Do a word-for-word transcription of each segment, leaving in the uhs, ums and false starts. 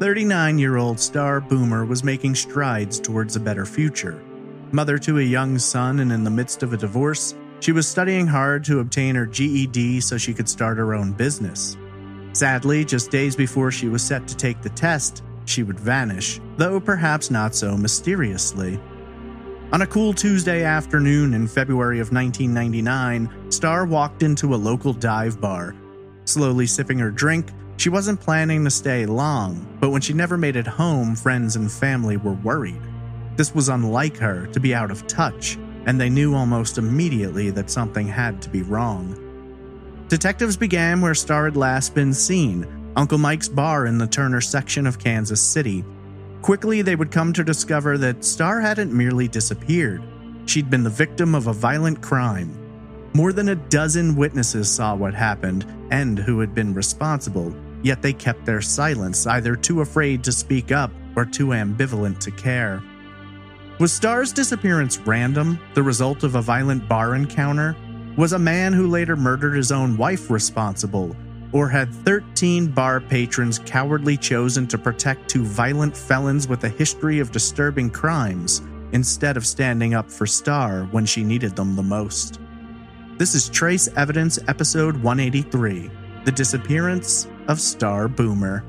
thirty-nine-year-old Star Boomer was making strides towards a better future. Mother to a young son and in the midst of a divorce, she was studying hard to obtain her G E D so she could start her own business. Sadly, just days before she was set to take the test, she would vanish, though perhaps not so mysteriously. On a cool Tuesday afternoon in February of nineteen ninety-nine, Star walked into a local dive bar. Slowly sipping her drink, she wasn't planning to stay long, but when she never made it home, friends and family were worried. This was unlike her to be out of touch, and they knew almost immediately that something had to be wrong. Detectives began where Star had last been seen, Uncle Mike's bar in the Turner section of Kansas City. Quickly, they would come to discover that Star hadn't merely disappeared. She'd been the victim of a violent crime. More than a dozen witnesses saw what happened and who had been responsible, yet they kept their silence, either too afraid to speak up or too ambivalent to care. Was Star's disappearance random, the result of a violent bar encounter? Was a man who later murdered his own wife responsible? Or had thirteen bar patrons cowardly chosen to protect two violent felons with a history of disturbing crimes, instead of standing up for Star when she needed them the most? This is Trace Evidence Episode one eighty-three, The Disappearance of Star Boomer.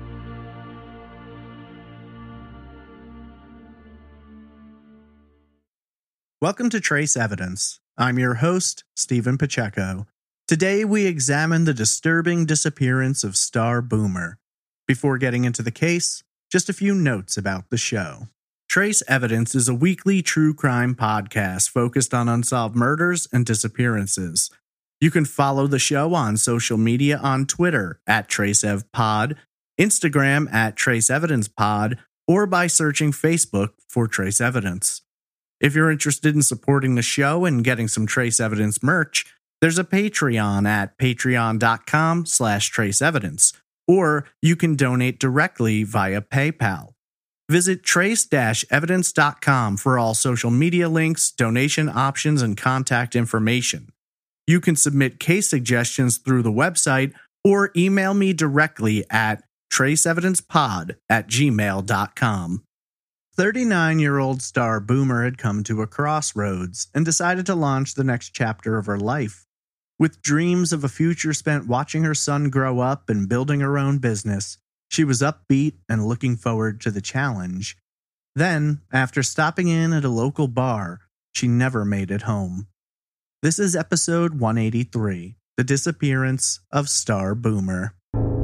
Welcome to Trace Evidence. I'm your host, Stephen Pacheco. Today we examine the disturbing disappearance of Star Boomer. Before getting into the case, just a few notes about the show. Trace Evidence is a weekly true crime podcast focused on unsolved murders and disappearances. You can follow the show on social media on Twitter at TraceEvPod, Instagram at TraceEvidencePod, or by searching Facebook for Trace Evidence. If you're interested in supporting the show and getting some Trace Evidence merch, there's a Patreon at patreon.com slash traceevidence, or you can donate directly via PayPal. Visit trace dash evidence dot com for all social media links, donation options, and contact information. You can submit case suggestions through the website or email me directly at traceevidencepod at gmail dot com. thirty-nine-year-old Star Boomer had come to a crossroads and decided to launch the next chapter of her life. With dreams of a future spent watching her son grow up and building her own business, she was upbeat and looking forward to the challenge. Then, after stopping in at a local bar, she never made it home. This is episode one eighty-three, The Disappearance of Star Boomer.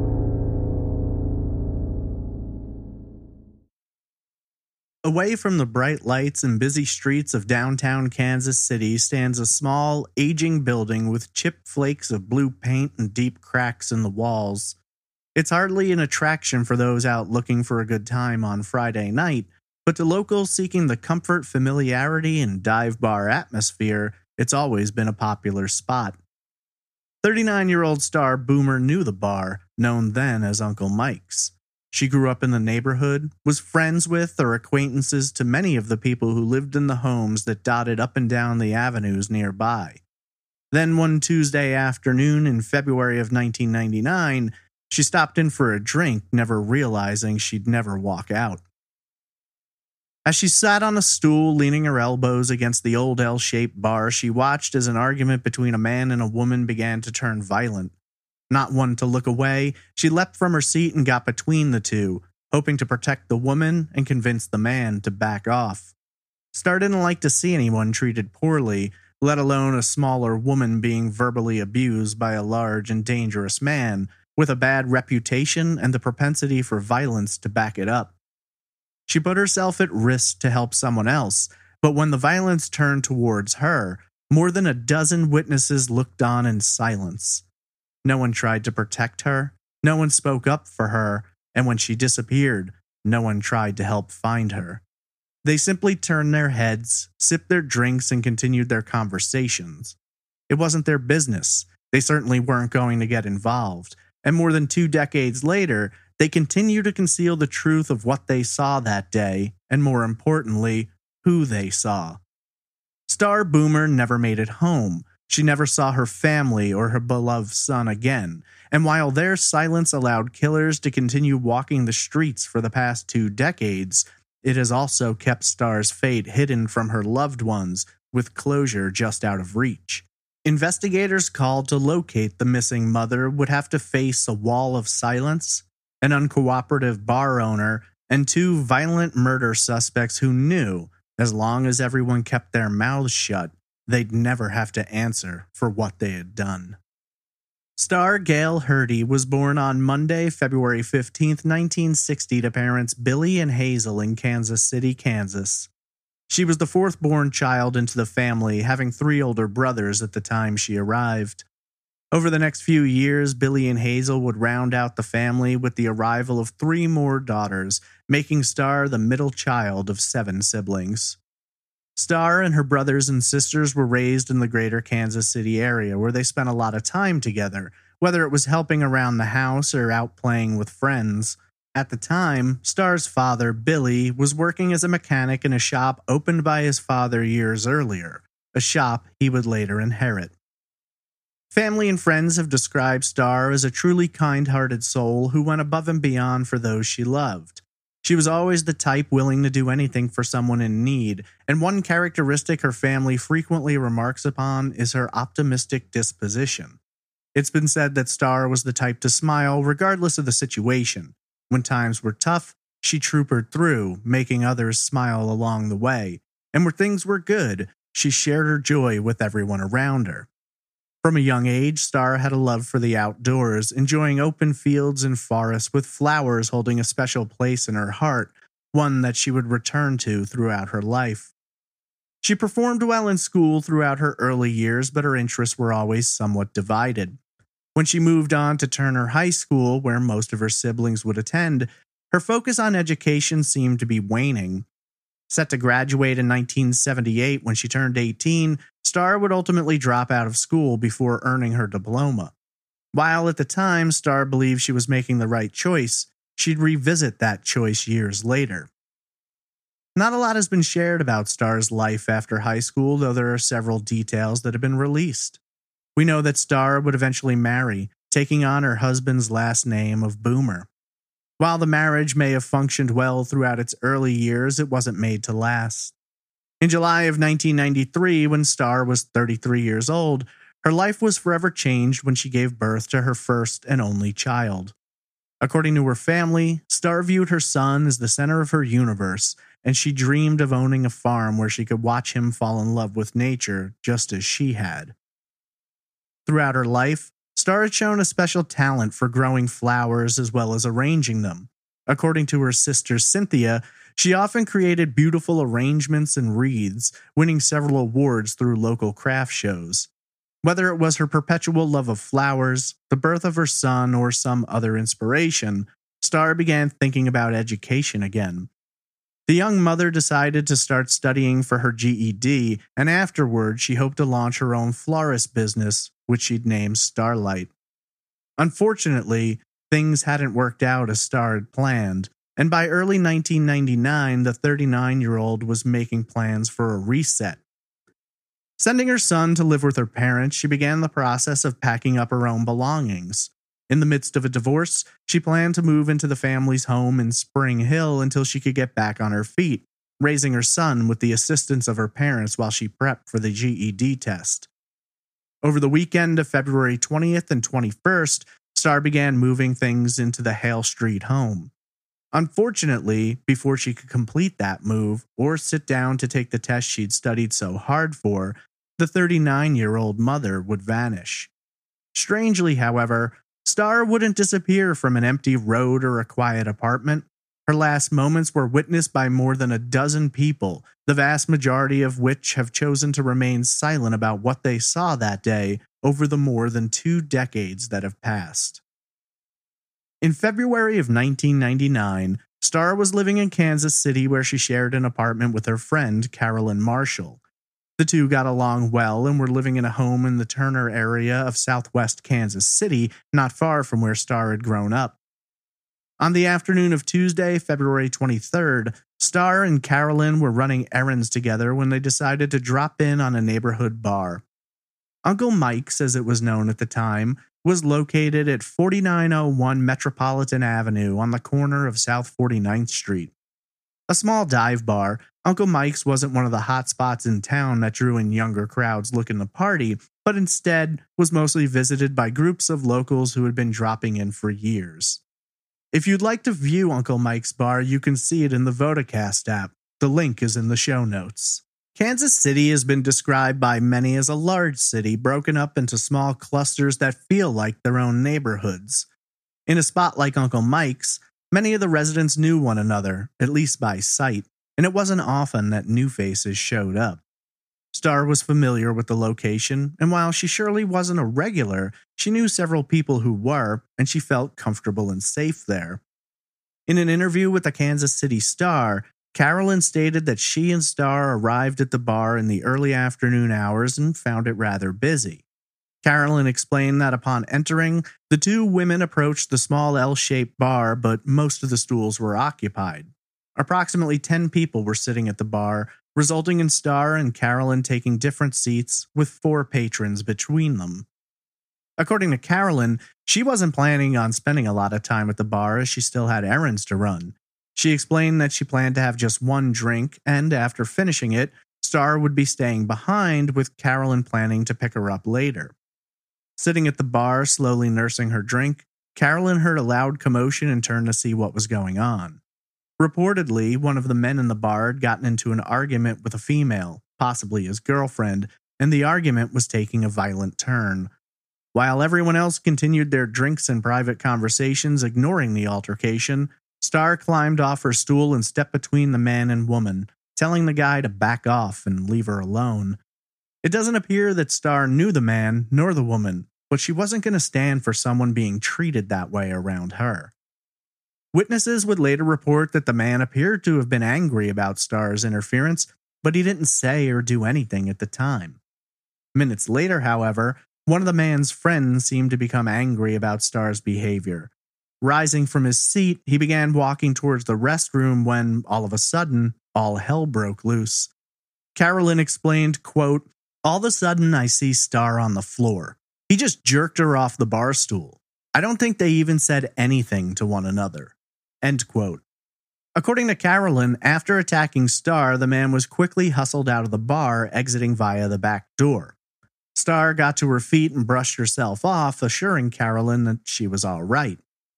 Away from the bright lights and busy streets of downtown Kansas City stands a small, aging building with chipped flakes of blue paint and deep cracks in the walls. It's hardly an attraction for those out looking for a good time on Friday night, but to locals seeking the comfort, familiarity, and dive bar atmosphere, it's always been a popular spot. thirty-nine-year-old Star Boomer knew the bar, known then as Uncle Mike's. She grew up in the neighborhood, was friends with or acquaintances to many of the people who lived in the homes that dotted up and down the avenues nearby. Then one Tuesday afternoon in February of nineteen ninety-nine, she stopped in for a drink, never realizing she'd never walk out. As she sat on a stool leaning her elbows against the old L-shaped bar, she watched as an argument between a man and a woman began to turn violent. Not one to look away, she leapt from her seat and got between the two, hoping to protect the woman and convince the man to back off. Star didn't like to see anyone treated poorly, let alone a smaller woman being verbally abused by a large and dangerous man, with a bad reputation and the propensity for violence to back it up. She put herself at risk to help someone else, but when the violence turned towards her, more than a dozen witnesses looked on in silence. No one tried to protect her, no one spoke up for her, and when she disappeared, no one tried to help find her. They simply turned their heads, sipped their drinks, and continued their conversations. It wasn't their business. They certainly weren't going to get involved, and more than two decades later, they continue to conceal the truth of what they saw that day, and more importantly, who they saw. Star Boomer never made it home. She never saw her family or her beloved son again, and while their silence allowed killers to continue walking the streets for the past two decades, it has also kept Starr's fate hidden from her loved ones, with closure just out of reach. Investigators called to locate the missing mother would have to face a wall of silence, an uncooperative bar owner, and two violent murder suspects who knew, as long as everyone kept their mouths shut, they'd never have to answer for what they had done. Starr Gail Hurdy was born on Monday, February fifteenth, nineteen sixty to parents Billy and Hazel in Kansas City, Kansas. She was the fourth-born child into the family, having three older brothers at the time she arrived. Over the next few years, Billy and Hazel would round out the family with the arrival of three more daughters, making Starr the middle child of seven siblings. Starr and her brothers and sisters were raised in the greater Kansas City area, where they spent a lot of time together, whether it was helping around the house or out playing with friends. At the time, Starr's father, Billy, was working as a mechanic in a shop opened by his father years earlier, a shop he would later inherit. Family and friends have described Starr as a truly kind-hearted soul who went above and beyond for those she loved. She was always the type willing to do anything for someone in need, and one characteristic her family frequently remarks upon is her optimistic disposition. It's been said that Starr was the type to smile regardless of the situation. When times were tough, she troopered through, making others smile along the way, and where things were good, she shared her joy with everyone around her. From a young age, Starr had a love for the outdoors, enjoying open fields and forests with flowers holding a special place in her heart, one that she would return to throughout her life. She performed well in school throughout her early years, but her interests were always somewhat divided. When she moved on to Turner High School, where most of her siblings would attend, her focus on education seemed to be waning. Set to graduate in nineteen seventy-eight when she turned eighteen, Starr would ultimately drop out of school before earning her diploma. While at the time Starr believed she was making the right choice, she'd revisit that choice years later. Not a lot has been shared about Starr's life after high school, though there are several details that have been released. We know that Starr would eventually marry, taking on her husband's last name of Boomer. While the marriage may have functioned well throughout its early years, it wasn't made to last. In July of nineteen ninety-three, when Starr was thirty-three years old, her life was forever changed when she gave birth to her first and only child. According to her family, Starr viewed her son as the center of her universe, and she dreamed of owning a farm where she could watch him fall in love with nature just as she had. Throughout her life, Starr had shown a special talent for growing flowers as well as arranging them. According to her sister Cynthia, she often created beautiful arrangements and wreaths, winning several awards through local craft shows. Whether it was her perpetual love of flowers, the birth of her son, or some other inspiration, Starr began thinking about education again. The young mother decided to start studying for her G E D, and afterward she hoped to launch her own florist business, which she'd named Starlight. Unfortunately, things hadn't worked out as Starr had planned, and by early nineteen ninety-nine, the thirty-nine-year-old was making plans for a reset. Sending her son to live with her parents, she began the process of packing up her own belongings. In the midst of a divorce, she planned to move into the family's home in Spring Hill until she could get back on her feet, raising her son with the assistance of her parents while she prepped for the G E D test. Over the weekend of February twentieth and twenty-first, Starr began moving things into the Hale Street home. Unfortunately, before she could complete that move or sit down to take the test she'd studied so hard for, the thirty-nine-year-old mother would vanish. Strangely, however, Starr wouldn't disappear from an empty road or a quiet apartment. Her last moments were witnessed by more than a dozen people, the vast majority of which have chosen to remain silent about what they saw that day over the more than two decades that have passed. In February of nineteen ninety-nine, Starr was living in Kansas City where she shared an apartment with her friend Carolyn Marshall. The two got along well and were living in a home in the Turner area of southwest Kansas City, not far from where Starr had grown up. On the afternoon of Tuesday, February twenty-third, Starr and Carolyn were running errands together when they decided to drop in on a neighborhood bar. Uncle Mike's, as it was known at the time, was located at forty-nine oh one Metropolitan Avenue on the corner of South forty-ninth Street. A small dive bar, Uncle Mike's wasn't one of the hot spots in town that drew in younger crowds looking to party, but instead was mostly visited by groups of locals who had been dropping in for years. If you'd like to view Uncle Mike's bar, you can see it in the Vodacast app. The link is in the show notes. Kansas City has been described by many as a large city broken up into small clusters that feel like their own neighborhoods. In a spot like Uncle Mike's, many of the residents knew one another, at least by sight, and it wasn't often that new faces showed up. Star was familiar with the location, and while she surely wasn't a regular, she knew several people who were, and she felt comfortable and safe there. In an interview with the Kansas City Star, Carolyn stated that she and Star arrived at the bar in the early afternoon hours and found it rather busy. Carolyn explained that upon entering, the two women approached the small L-shaped bar, but most of the stools were occupied. Approximately ten people were sitting at the bar, resulting in Star and Carolyn taking different seats with four patrons between them. According to Carolyn, she wasn't planning on spending a lot of time at the bar as she still had errands to run. She explained that she planned to have just one drink, and after finishing it, Star would be staying behind, with Carolyn planning to pick her up later. Sitting at the bar, slowly nursing her drink, Carolyn heard a loud commotion and turned to see what was going on. Reportedly, one of the men in the bar had gotten into an argument with a female, possibly his girlfriend, and the argument was taking a violent turn. While everyone else continued their drinks and private conversations, ignoring the altercation, Star climbed off her stool and stepped between the man and woman, telling the guy to back off and leave her alone. It doesn't appear that Star knew the man nor the woman, but she wasn't going to stand for someone being treated that way around her. Witnesses would later report that the man appeared to have been angry about Star's interference, but he didn't say or do anything at the time. Minutes later, however, one of the man's friends seemed to become angry about Star's behavior. Rising from his seat, he began walking towards the restroom when, all of a sudden, all hell broke loose. Carolyn explained, quote, "All of a sudden I see Star on the floor. He just jerked her off the bar stool. I don't think they even said anything to one another." End quote. According to Carolyn, after attacking Star, the man was quickly hustled out of the bar, exiting via the back door. Star got to her feet and brushed herself off, assuring Carolyn that she was all right.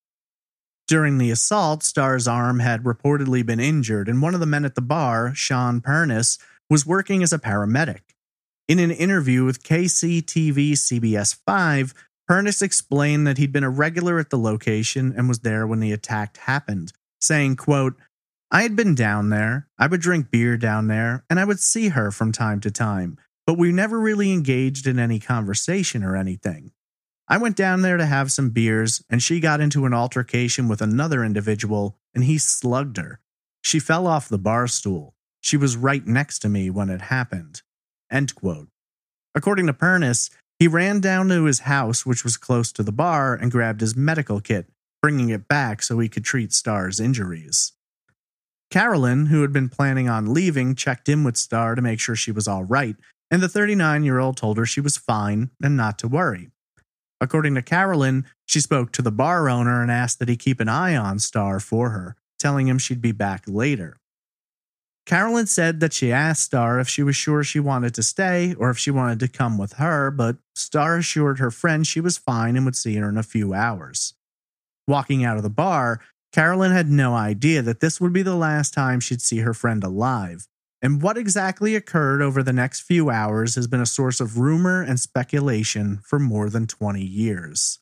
During the assault, Star's arm had reportedly been injured, and one of the men at the bar, Sean Pernis, was working as a paramedic. In an interview with K C T V C B S five, Pernis explained that he'd been a regular at the location and was there when the attack happened, saying, quote, "I had been down there, I would drink beer down there, and I would see her from time to time, but we never really engaged in any conversation or anything. I went down there to have some beers, and she got into an altercation with another individual, and he slugged her. She fell off the bar stool. She was right next to me when it happened." End quote. According to Pernis, he ran down to his house, which was close to the bar, and grabbed his medical kit, bringing it back so he could treat Star's injuries. Carolyn, who had been planning on leaving, checked in with Star to make sure she was all right, and the thirty-nine-year-old told her she was fine and not to worry. According to Carolyn, she spoke to the bar owner and asked that he keep an eye on Star for her, telling him she'd be back later. Carolyn said that she asked Star if she was sure she wanted to stay or if she wanted to come with her, but Star assured her friend she was fine and would see her in a few hours. Walking out of the bar, Carolyn had no idea that this would be the last time she'd see her friend alive, and what exactly occurred over the next few hours has been a source of rumor and speculation for more than twenty years.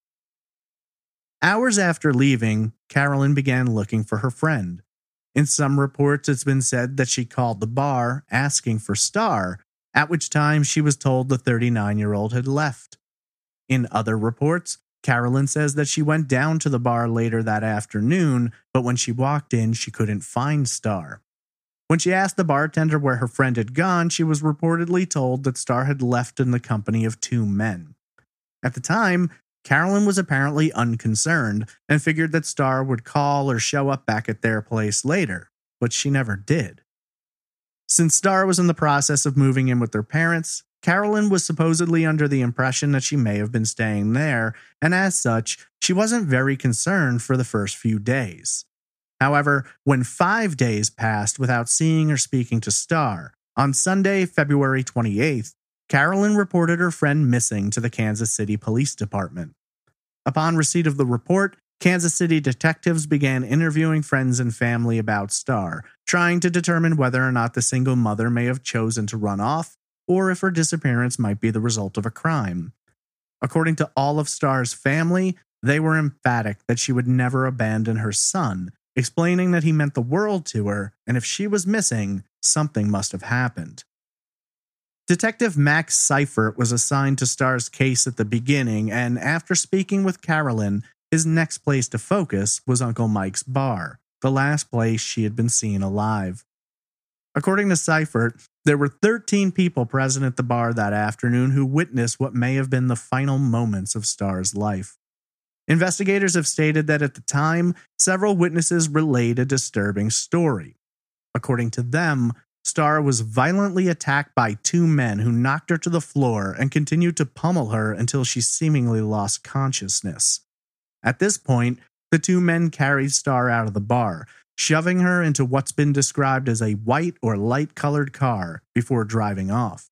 Hours after leaving, Carolyn began looking for her friend. In some reports, it's been said that she called the bar asking for Star, at which time she was told the thirty-nine-year-old had left. In other reports, Carolyn says that she went down to the bar later that afternoon, but when she walked in, she couldn't find Star. When she asked the bartender where her friend had gone, she was reportedly told that Star had left in the company of two men. At the time, Carolyn was apparently unconcerned and figured that Star would call or show up back at their place later, but she never did. Since Star was in the process of moving in with their parents, Carolyn was supposedly under the impression that she may have been staying there, and as such, she wasn't very concerned for the first few days. However, when five days passed without seeing or speaking to Starr, on Sunday, February twenty-eighth, Carolyn reported her friend missing to the Kansas City Police Department. Upon receipt of the report, Kansas City detectives began interviewing friends and family about Starr, trying to determine whether or not the single mother may have chosen to run off, or if her disappearance might be the result of a crime. According to all of Starr's family, they were emphatic that she would never abandon her son, explaining that he meant the world to her, and if she was missing, something must have happened. Detective Max Seifert was assigned to Starr's case at the beginning, and after speaking with Carolyn, his next place to focus was Uncle Mike's bar, the last place she had been seen alive. According to Seifert, there were thirteen people present at the bar that afternoon who witnessed what may have been the final moments of Starr's life. Investigators have stated that at the time, several witnesses relayed a disturbing story. According to them, Starr was violently attacked by two men who knocked her to the floor and continued to pummel her until she seemingly lost consciousness. At this point, the two men carried Starr out of the bar, shoving her into what's been described as a white or light-colored car before driving off.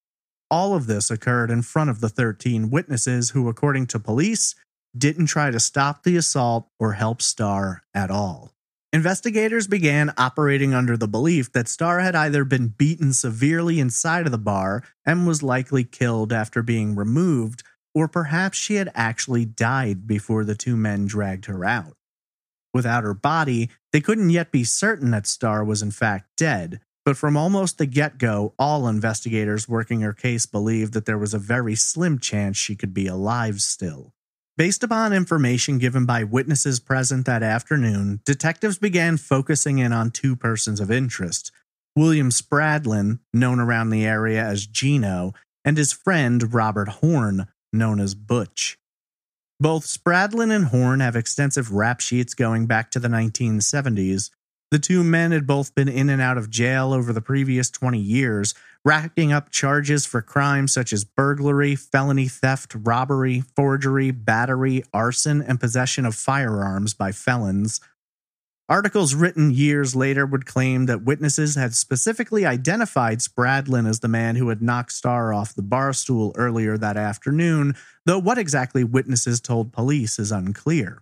All of this occurred in front of the thirteen witnesses who, according to police, didn't try to stop the assault or help Starr at all. Investigators began operating under the belief that Starr had either been beaten severely inside of the bar and was likely killed after being removed, or perhaps she had actually died before the two men dragged her out. Without her body, they couldn't yet be certain that Starr was in fact dead, but from almost the get-go, all investigators working her case believed that there was a very slim chance she could be alive still. Based upon information given by witnesses present that afternoon, detectives began focusing in on two persons of interest: William Spradlin, known around the area as Gino, and his friend Robert Horn, known as Butch. Both Spradlin and Horn have extensive rap sheets going back to the nineteen seventies. The two men had both been in and out of jail over the previous twenty years, racking up charges for crimes such as burglary, felony theft, robbery, forgery, battery, arson, and possession of firearms by felons. Articles written years later would claim that witnesses had specifically identified Spradlin as the man who had knocked Starr off the bar stool earlier that afternoon, though what exactly witnesses told police is unclear.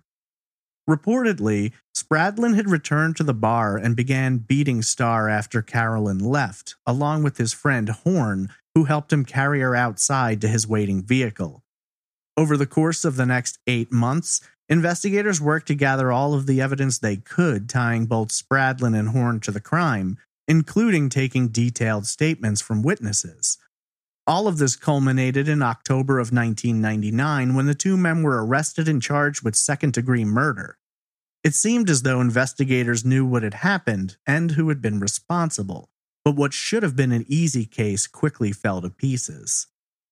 Reportedly, Spradlin had returned to the bar and began beating Starr after Carolyn left, along with his friend Horn, who helped him carry her outside to his waiting vehicle. Over the course of the next eight months, investigators worked to gather all of the evidence they could tying both Spradlin and Horn to the crime, including taking detailed statements from witnesses. All of this culminated in October of nineteen ninety-nine when the two men were arrested and charged with second-degree murder. It seemed as though investigators knew what had happened and who had been responsible, but what should have been an easy case quickly fell to pieces.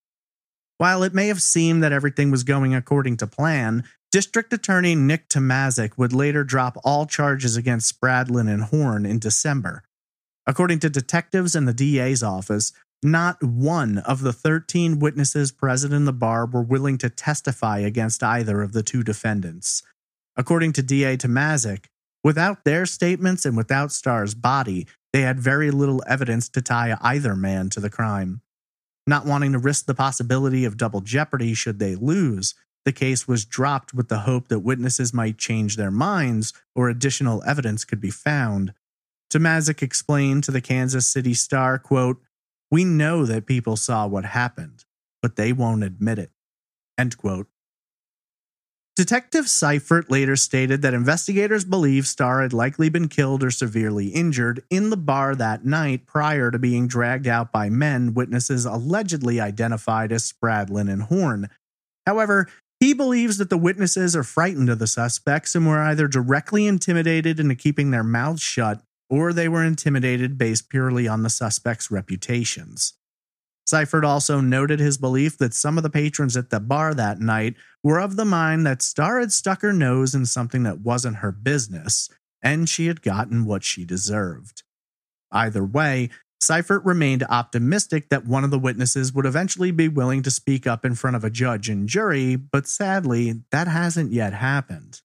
While it may have seemed that everything was going according to plan, District Attorney Nick Tomazik would later drop all charges against Spradlin and Horn in December. According to detectives in the D A's office, not one of the thirteen witnesses present in the bar were willing to testify against either of the two defendants. According to D A Tomazik, without their statements and without Starr's body, they had very little evidence to tie either man to the crime. Not wanting to risk the possibility of double jeopardy should they lose, the case was dropped with the hope that witnesses might change their minds or additional evidence could be found. Tomazik explained to the Kansas City Star, quote, "We know that people saw what happened, but they won't admit it." End quote. Detective Seifert later stated that investigators believe Starr had likely been killed or severely injured in the bar that night prior to being dragged out by men witnesses allegedly identified as Spradlin and Horn. However, he believes that the witnesses are frightened of the suspects and were either directly intimidated into keeping their mouths shut, or they were intimidated based purely on the suspects' reputations. Seifert also noted his belief that some of the patrons at the bar that night were of the mind that Starr had stuck her nose in something that wasn't her business, and she had gotten what she deserved. Either way, Seifert remained optimistic that one of the witnesses would eventually be willing to speak up in front of a judge and jury, but sadly, that hasn't yet happened.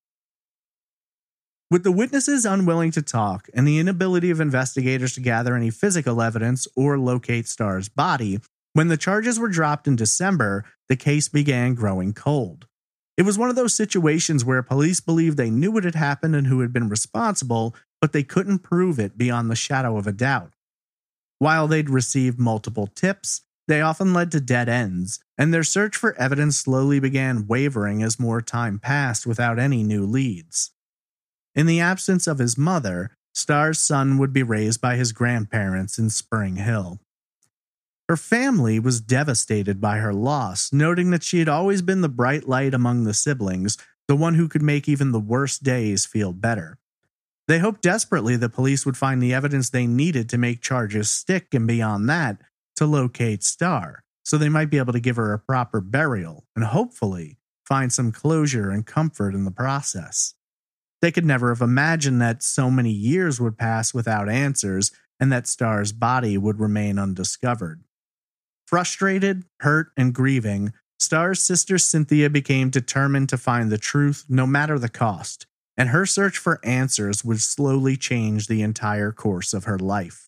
With the witnesses unwilling to talk and the inability of investigators to gather any physical evidence or locate Starr's body, when the charges were dropped in December, the case began growing cold. It was one of those situations where police believed they knew what had happened and who had been responsible, but they couldn't prove it beyond the shadow of a doubt. While they'd received multiple tips, they often led to dead ends, and their search for evidence slowly began wavering as more time passed without any new leads. In the absence of his mother, Starr's son would be raised by his grandparents in Spring Hill. Her family was devastated by her loss, noting that she had always been the bright light among the siblings, the one who could make even the worst days feel better. They hoped desperately the police would find the evidence they needed to make charges stick, and beyond that, to locate Starr, so they might be able to give her a proper burial and hopefully find some closure and comfort in the process. They could never have imagined that so many years would pass without answers and that Starr's body would remain undiscovered. Frustrated, hurt, and grieving, Starr's sister Cynthia became determined to find the truth no matter the cost, and her search for answers would slowly change the entire course of her life.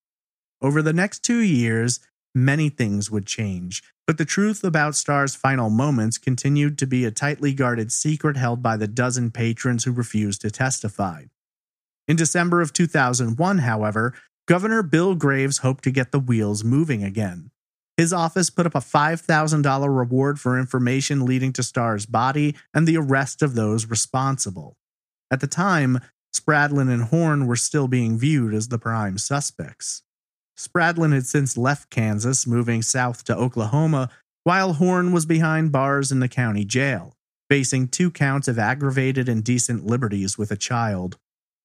Over the next two years, many things would change, but the truth about Starr's final moments continued to be a tightly guarded secret held by the dozen patrons who refused to testify. In December of two thousand one, however, Governor Bill Graves hoped to get the wheels moving again. His office put up a five thousand dollars reward for information leading to Starr's body and the arrest of those responsible. At the time, Spradlin and Horn were still being viewed as the prime suspects. Spradlin had since left Kansas, moving south to Oklahoma, while Horn was behind bars in the county jail, facing two counts of aggravated indecent liberties with a child.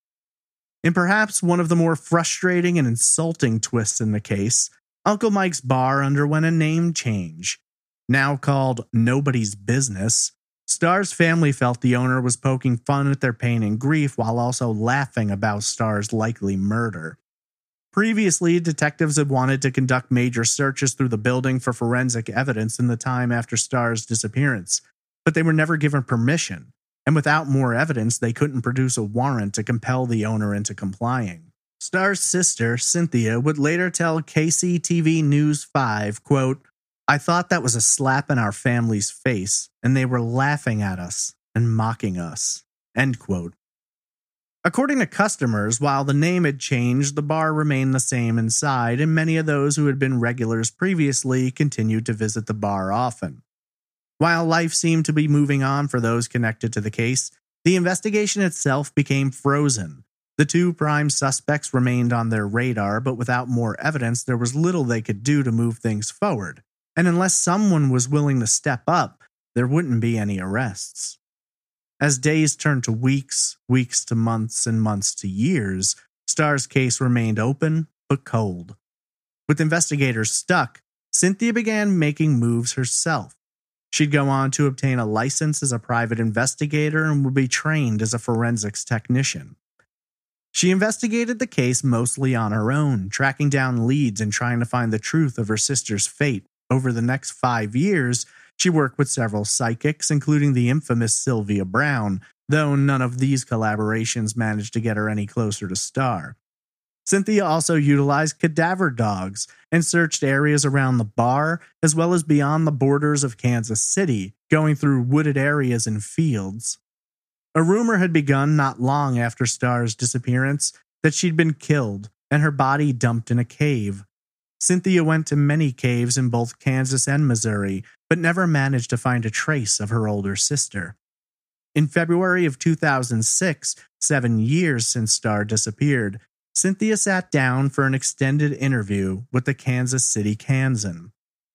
In perhaps one of the more frustrating and insulting twists in the case, Uncle Mike's Bar underwent a name change. Now called Nobody's Business, Starr's family felt the owner was poking fun at their pain and grief while also laughing about Starr's likely murder. Previously, detectives had wanted to conduct major searches through the building for forensic evidence in the time after Starr's disappearance, but they were never given permission, and without more evidence, they couldn't produce a warrant to compel the owner into complying. Starr's sister, Cynthia, would later tell K C T V News five, quote, "I thought that was a slap in our family's face, and they were laughing at us and mocking us." End quote. According to customers, while the name had changed, the bar remained the same inside, and many of those who had been regulars previously continued to visit the bar often. While life seemed to be moving on for those connected to the case, the investigation itself became frozen. The two prime suspects remained on their radar, but without more evidence, there was little they could do to move things forward, and unless someone was willing to step up, there wouldn't be any arrests. As days turned to weeks, weeks to months, and months to years, Starr's case remained open but cold. With investigators stuck, Cynthia began making moves herself. She'd go on to obtain a license as a private investigator and would be trained as a forensics technician. She investigated the case mostly on her own, tracking down leads and trying to find the truth of her sister's fate. Over the next five years, she worked with several psychics, including the infamous Sylvia Brown, though none of these collaborations managed to get her any closer to Starr. Cynthia also utilized cadaver dogs and searched areas around the bar, as well as beyond the borders of Kansas City, going through wooded areas and fields. A rumor had begun not long after Starr's disappearance that she'd been killed and her body dumped in a cave. Cynthia went to many caves in both Kansas and Missouri, but never managed to find a trace of her older sister. In February of two thousand six, seven years since Starr disappeared, Cynthia sat down for an extended interview with the Kansas City Kansan.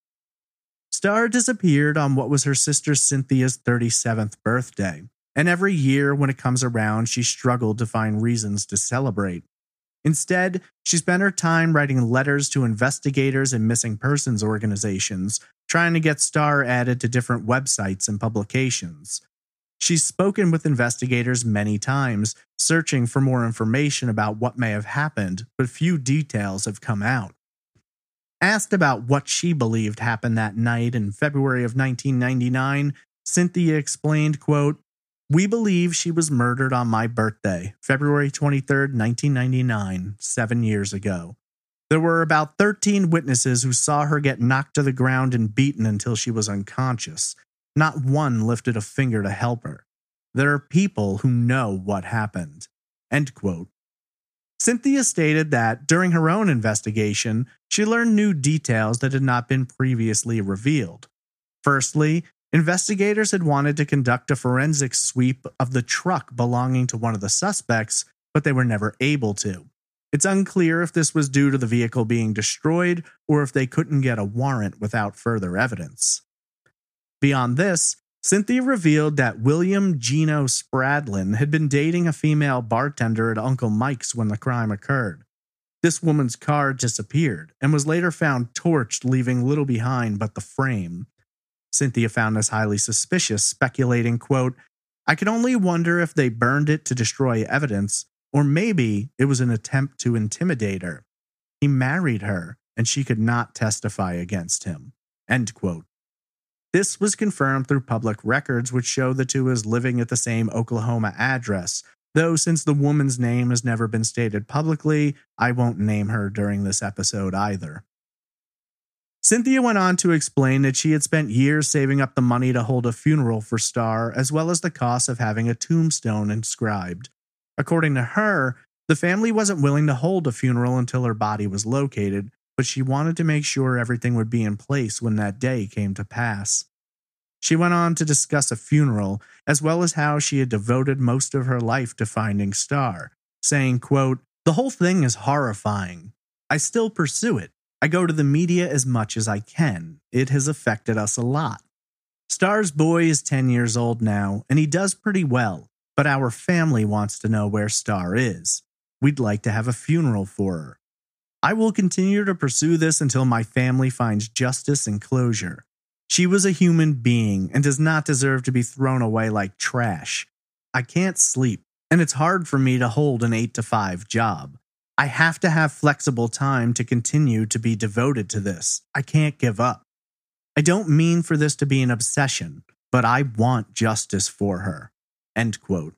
Starr disappeared on what was her sister Cynthia's thirty-seventh birthday, and every year when it comes around, she struggled to find reasons to celebrate. Instead, she spent her time writing letters to investigators and missing persons organizations, trying to get Starr added to different websites and publications. She's spoken with investigators many times, searching for more information about what may have happened, but few details have come out. Asked about what she believed happened that night in February of nineteen ninety-nine, Cynthia explained, quote, "We believe she was murdered on my birthday, February twenty-third, nineteen ninety-nine, seven years ago. There were about thirteen witnesses who saw her get knocked to the ground and beaten until she was unconscious. Not one lifted a finger to help her. There are people who know what happened." End quote. Cynthia stated that during her own investigation, she learned new details that had not been previously revealed. Firstly, investigators had wanted to conduct a forensic sweep of the truck belonging to one of the suspects, but they were never able to. It's unclear if this was due to the vehicle being destroyed or if they couldn't get a warrant without further evidence. Beyond this, Cynthia revealed that William Gino Spradlin had been dating a female bartender at Uncle Mike's when the crime occurred. This woman's car disappeared and was later found torched, leaving little behind but the frame. Cynthia found this highly suspicious, speculating, quote, "I can only wonder if they burned it to destroy evidence, or maybe it was an attempt to intimidate her. He married her, and she could not testify against him." End quote. This was confirmed through public records which show the two as living at the same Oklahoma address, though since the woman's name has never been stated publicly, I won't name her during this episode either. Cynthia went on to explain that she had spent years saving up the money to hold a funeral for Starr, as well as the cost of having a tombstone inscribed. According to her, the family wasn't willing to hold a funeral until her body was located, but she wanted to make sure everything would be in place when that day came to pass. She went on to discuss a funeral, as well as how she had devoted most of her life to finding Starr, saying, quote, "The whole thing is horrifying. I still pursue it. I go to the media as much as I can. It has affected us a lot. Starr's boy is ten years old now, and he does pretty well, but our family wants to know where Starr is. We'd like to have a funeral for her. I will continue to pursue this until my family finds justice and closure. She was a human being and does not deserve to be thrown away like trash. I can't sleep, and it's hard for me to hold an eight to five job. I have to have flexible time to continue to be devoted to this. I can't give up. I don't mean for this to be an obsession, but I want justice for her." End quote.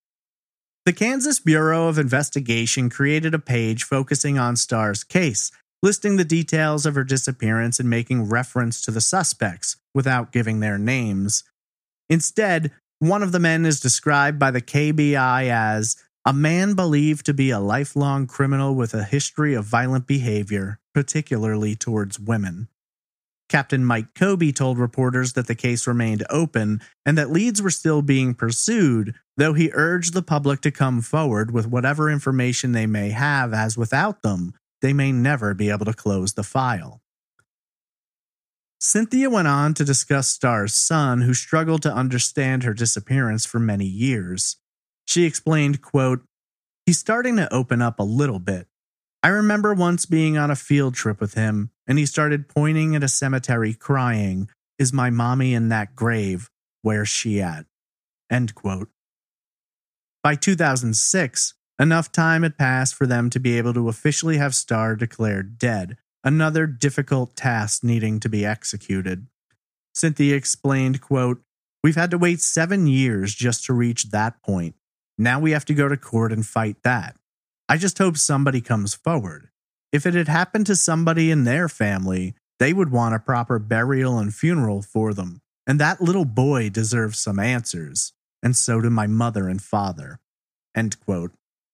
The Kansas Bureau of Investigation created a page focusing on Starr's case, listing the details of her disappearance and making reference to the suspects without giving their names. Instead, one of the men is described by the K B I as a man believed to be a lifelong criminal with a history of violent behavior, particularly towards women. Captain Mike Kobe told reporters that the case remained open and that leads were still being pursued, though he urged the public to come forward with whatever information they may have, as without them, they may never be able to close the file. Cynthia went on to discuss Starr's son, who struggled to understand her disappearance for many years. She explained, quote, "He's starting to open up a little bit. I remember once being on a field trip with him, and he started pointing at a cemetery crying, 'Is my mommy in that grave? Where's she at?'" End quote. By two thousand six, enough time had passed for them to be able to officially have Starr declared dead, another difficult task needing to be executed. Cynthia explained, quote, "We've had to wait seven years just to reach that point. Now we have to go to court and fight that. I just hope somebody comes forward. If it had happened to somebody in their family, they would want a proper burial and funeral for them, and that little boy deserves some answers, and so do my mother and father." End quote.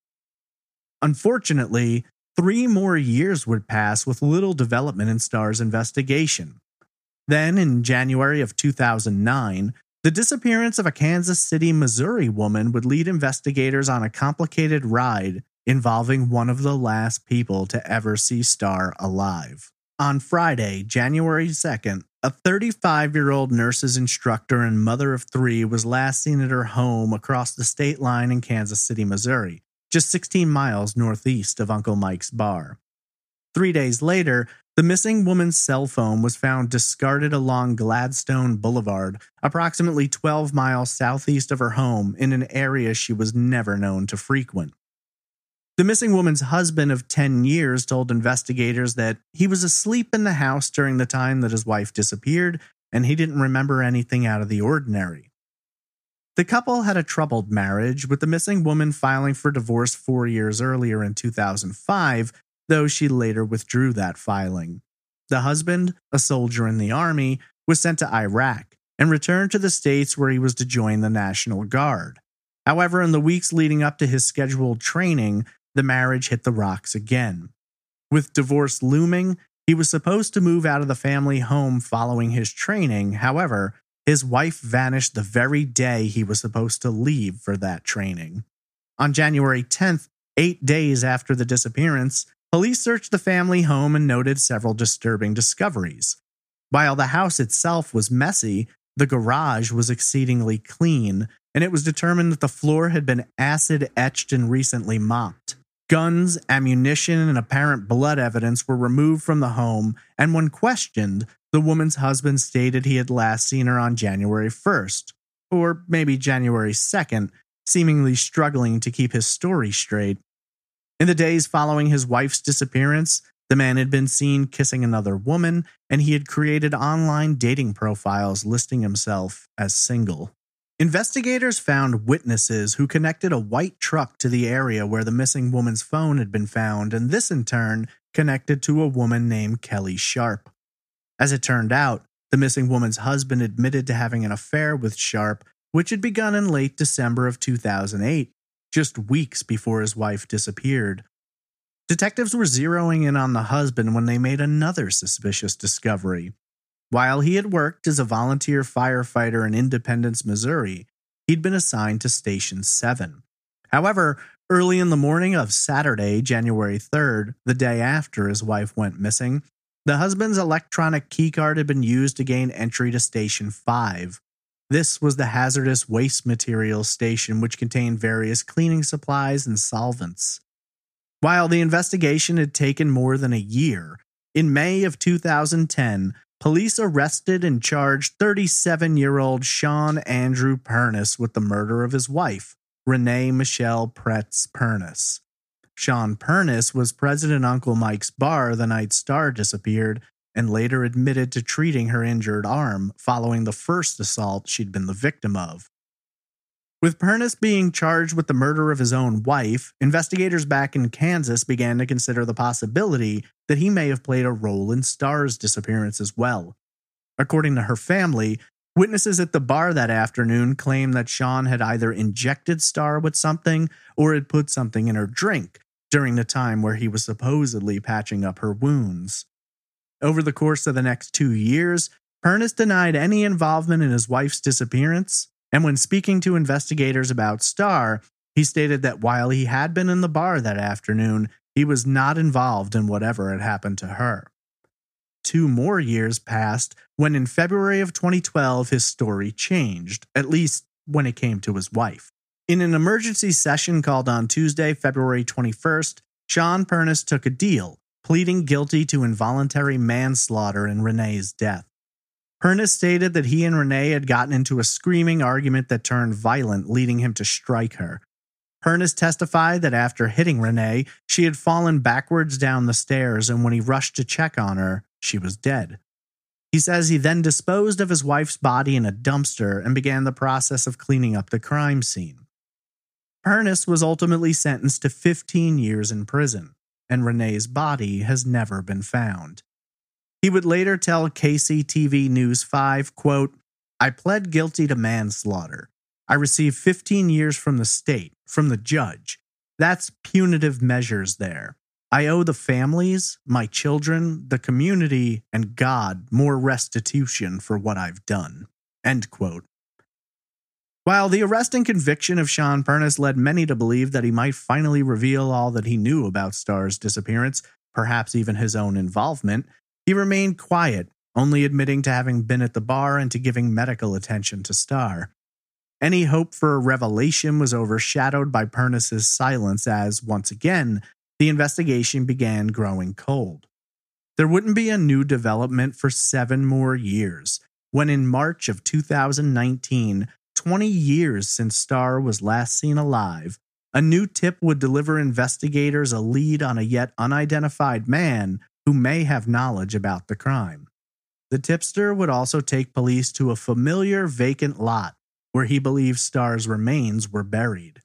Unfortunately, three more years would pass with little development in Starr's investigation. Then, in January of two thousand nine, the disappearance of a Kansas City, Missouri woman would lead investigators on a complicated ride involving one of the last people to ever see Starr alive. On Friday, January second, a thirty-five-year-old nurse's instructor and mother of three was last seen at her home across the state line in Kansas City, Missouri, just sixteen miles northeast of Uncle Mike's bar. Three days later, the missing woman's cell phone was found discarded along Gladstone Boulevard, approximately twelve miles southeast of her home in an area she was never known to frequent. The missing woman's husband of ten years told investigators that he was asleep in the house during the time that his wife disappeared, and he didn't remember anything out of the ordinary. The couple had a troubled marriage, with the missing woman filing for divorce four years earlier in two thousand five, though she later withdrew that filing. The husband, a soldier in the army, was sent to Iraq and returned to the States where he was to join the National Guard. However, in the weeks leading up to his scheduled training, the marriage hit the rocks again. With divorce looming, he was supposed to move out of the family home following his training. However, his wife vanished the very day he was supposed to leave for that training. On January tenth, eight days after the disappearance, police searched the family home and noted several disturbing discoveries. While the house itself was messy, the garage was exceedingly clean, and it was determined that the floor had been acid etched and recently mopped. Guns, ammunition, and apparent blood evidence were removed from the home, and when questioned, the woman's husband stated he had last seen her on January first, or maybe January second, seemingly struggling to keep his story straight. In the days following his wife's disappearance, the man had been seen kissing another woman, and he had created online dating profiles listing himself as single. Investigators found witnesses who connected a white truck to the area where the missing woman's phone had been found, and this in turn connected to a woman named Kelly Sharp. As it turned out, the missing woman's husband admitted to having an affair with Sharp, which had begun in late December of two thousand eight, just weeks before his wife disappeared. Detectives were zeroing in on the husband when they made another suspicious discovery. While he had worked as a volunteer firefighter in Independence, Missouri, he'd been assigned to Station seven. However, early in the morning of Saturday, January third, the day after his wife went missing, the husband's electronic keycard had been used to gain entry to Station five. This was the hazardous waste materials station, which contained various cleaning supplies and solvents. While the investigation had taken more than a year, in May of two thousand ten, police arrested and charged thirty-seven-year-old Sean Andrew Pernis with the murder of his wife, Renee Michelle Pretz Pernis. Sean Pernis was president Uncle Mike's bar the night Star disappeared, and later admitted to treating her injured arm following the first assault she'd been the victim of. With Pernis being charged with the murder of his own wife, investigators back in Kansas began to consider the possibility that he may have played a role in Star's disappearance as well. According to her family, witnesses at the bar that afternoon claimed that Sean had either injected Star with something or had put something in her drink during the time where he was supposedly patching up her wounds. Over the course of the next two years, Pernis denied any involvement in his wife's disappearance, and when speaking to investigators about Star, he stated that while he had been in the bar that afternoon, he was not involved in whatever had happened to her. Two more years passed when in February of twenty twelve his story changed, at least when it came to his wife. In an emergency session called on Tuesday, February twenty-first, Sean Pernis took a deal, pleading guilty to involuntary manslaughter in Renee's death. Pernis stated that he and Renee had gotten into a screaming argument that turned violent, leading him to strike her. Pernis testified that after hitting Renee, she had fallen backwards down the stairs, and when he rushed to check on her, she was dead. He says he then disposed of his wife's body in a dumpster and began the process of cleaning up the crime scene. Pernis was ultimately sentenced to fifteen years in prison, and Renee's body has never been found. He would later tell K C T V News five, quote, "I pled guilty to manslaughter. I received fifteen years from the state, from the judge. That's punitive measures there. I owe the families, my children, the community, and God more restitution for what I've done." End quote. While the arrest and conviction of Sean Pernis led many to believe that he might finally reveal all that he knew about Star's disappearance, perhaps even his own involvement, he remained quiet, only admitting to having been at the bar and to giving medical attention to Star. Any hope for a revelation was overshadowed by Pernis's silence as, once again, the investigation began growing cold. There wouldn't be a new development for seven more years, when in March of two thousand nineteen, twenty years since Star was last seen alive, a new tip would deliver investigators a lead on a yet unidentified man who may have knowledge about the crime. The tipster would also take police to a familiar vacant lot where he believed Starr's remains were buried.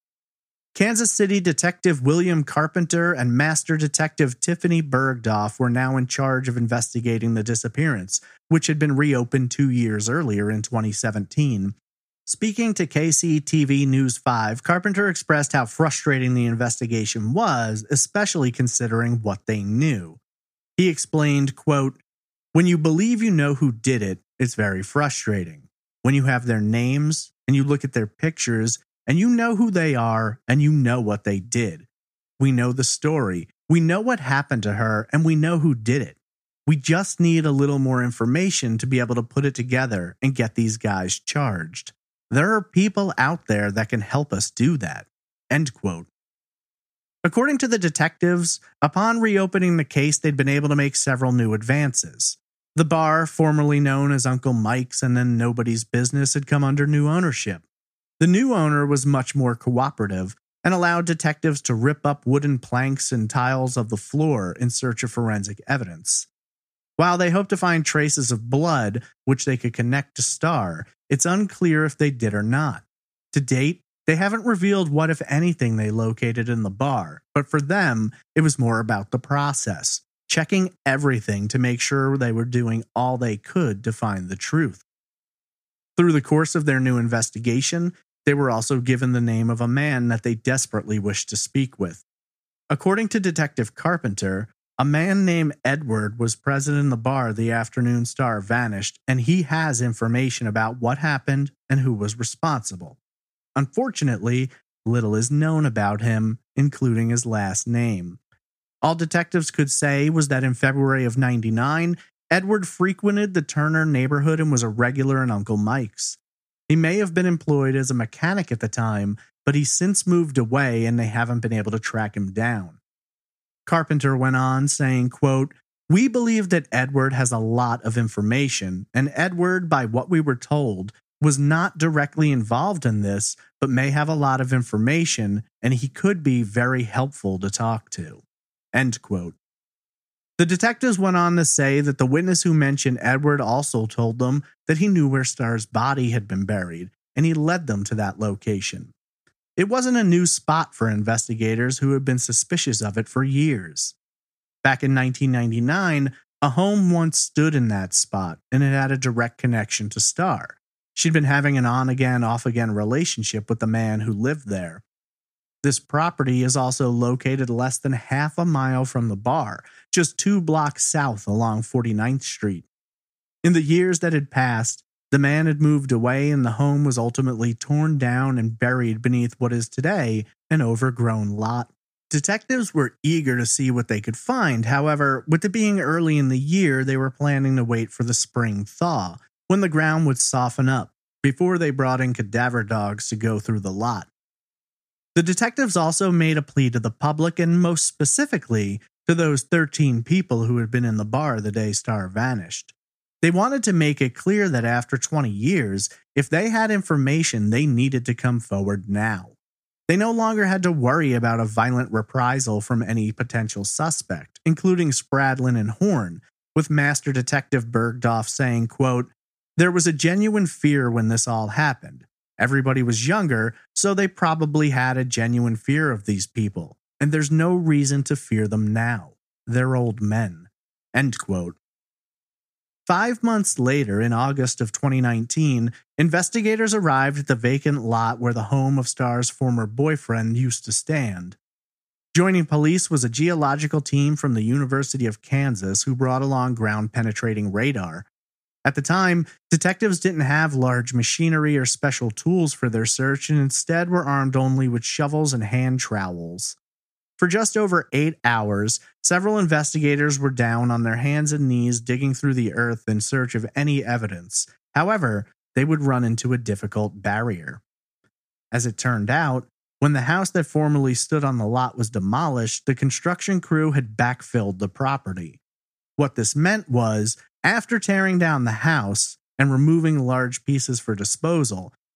Kansas City Detective William Carpenter and Master Detective Tiffany Bergdorf were now in charge of investigating the disappearance, which had been reopened two years earlier in twenty seventeen. Speaking to K C T V News five, Carpenter expressed how frustrating the investigation was, especially considering what they knew. He explained, quote, "When you believe you know who did it, it's very frustrating. When you have their names and you look at their pictures and you know who they are and you know what they did. We know the story. We know what happened to her and we know who did it. We just need a little more information to be able to put it together and get these guys charged. There are people out there that can help us do that." End quote. According to the detectives, upon reopening the case, they'd been able to make several new advances. The bar, formerly known as Uncle Mike's and then Nobody's Business, had come under new ownership. The new owner was much more cooperative and allowed detectives to rip up wooden planks and tiles of the floor in search of forensic evidence. While they hoped to find traces of blood, which they could connect to Starr, it's unclear if they did or not. To date, they haven't revealed what, if anything, they located in the bar, but for them, it was more about the process, checking everything to make sure they were doing all they could to find the truth. Through the course of their new investigation, they were also given the name of a man that they desperately wished to speak with. According to Detective Carpenter, a man named Edward was present in the bar the afternoon Starr vanished, and he has information about what happened and who was responsible. Unfortunately, little is known about him, including his last name. All detectives could say was that in February of ninety-nine, Edward frequented the Turner neighborhood and was a regular in Uncle Mike's. He may have been employed as a mechanic at the time, but he's since moved away and they haven't been able to track him down. Carpenter went on saying, quote, "We believe that Edward has a lot of information, and Edward, by what we were told, was not directly involved in this, but may have a lot of information, and he could be very helpful to talk to." End quote. The detectives went on to say that the witness who mentioned Edward also told them that he knew where Starr's body had been buried, and he led them to that location. It wasn't a new spot for investigators who had been suspicious of it for years. Back in nineteen ninety-nine, a home once stood in that spot, and it had a direct connection to Starr. She'd been having an on-again, off-again relationship with the man who lived there. This property is also located less than half a mile from the bar, just two blocks south along forty-ninth Street. In the years that had passed, the man had moved away and the home was ultimately torn down and buried beneath what is today an overgrown lot. Detectives were eager to see what they could find. However, with it being early in the year, they were planning to wait for the spring thaw, when the ground would soften up, before they brought in cadaver dogs to go through the lot. The detectives also made a plea to the public, and most specifically to those thirteen people who had been in the bar the day Starr vanished. They wanted to make it clear that after twenty years, if they had information, they needed to come forward now. They no longer had to worry about a violent reprisal from any potential suspect, including Spradlin and Horn, with Master Detective Bergdorf saying, quote, "There was a genuine fear when this all happened. Everybody was younger, so they probably had a genuine fear of these people, and there's no reason to fear them now. They're old men." End quote. Five months later, in August of twenty nineteen, investigators arrived at the vacant lot where the home of Starr's former boyfriend used to stand. Joining police was a geological team from the University of Kansas who brought along ground-penetrating radar. At the time, detectives didn't have large machinery or special tools for their search and instead were armed only with shovels and hand trowels. For just over eight hours, several investigators were down on their hands and knees digging through the earth in search of any evidence. However, they would run into a difficult barrier. As it turned out, when the house that formerly stood on the lot was demolished, the construction crew had backfilled the property. What this meant was, after tearing down the house and removing large pieces for disposal,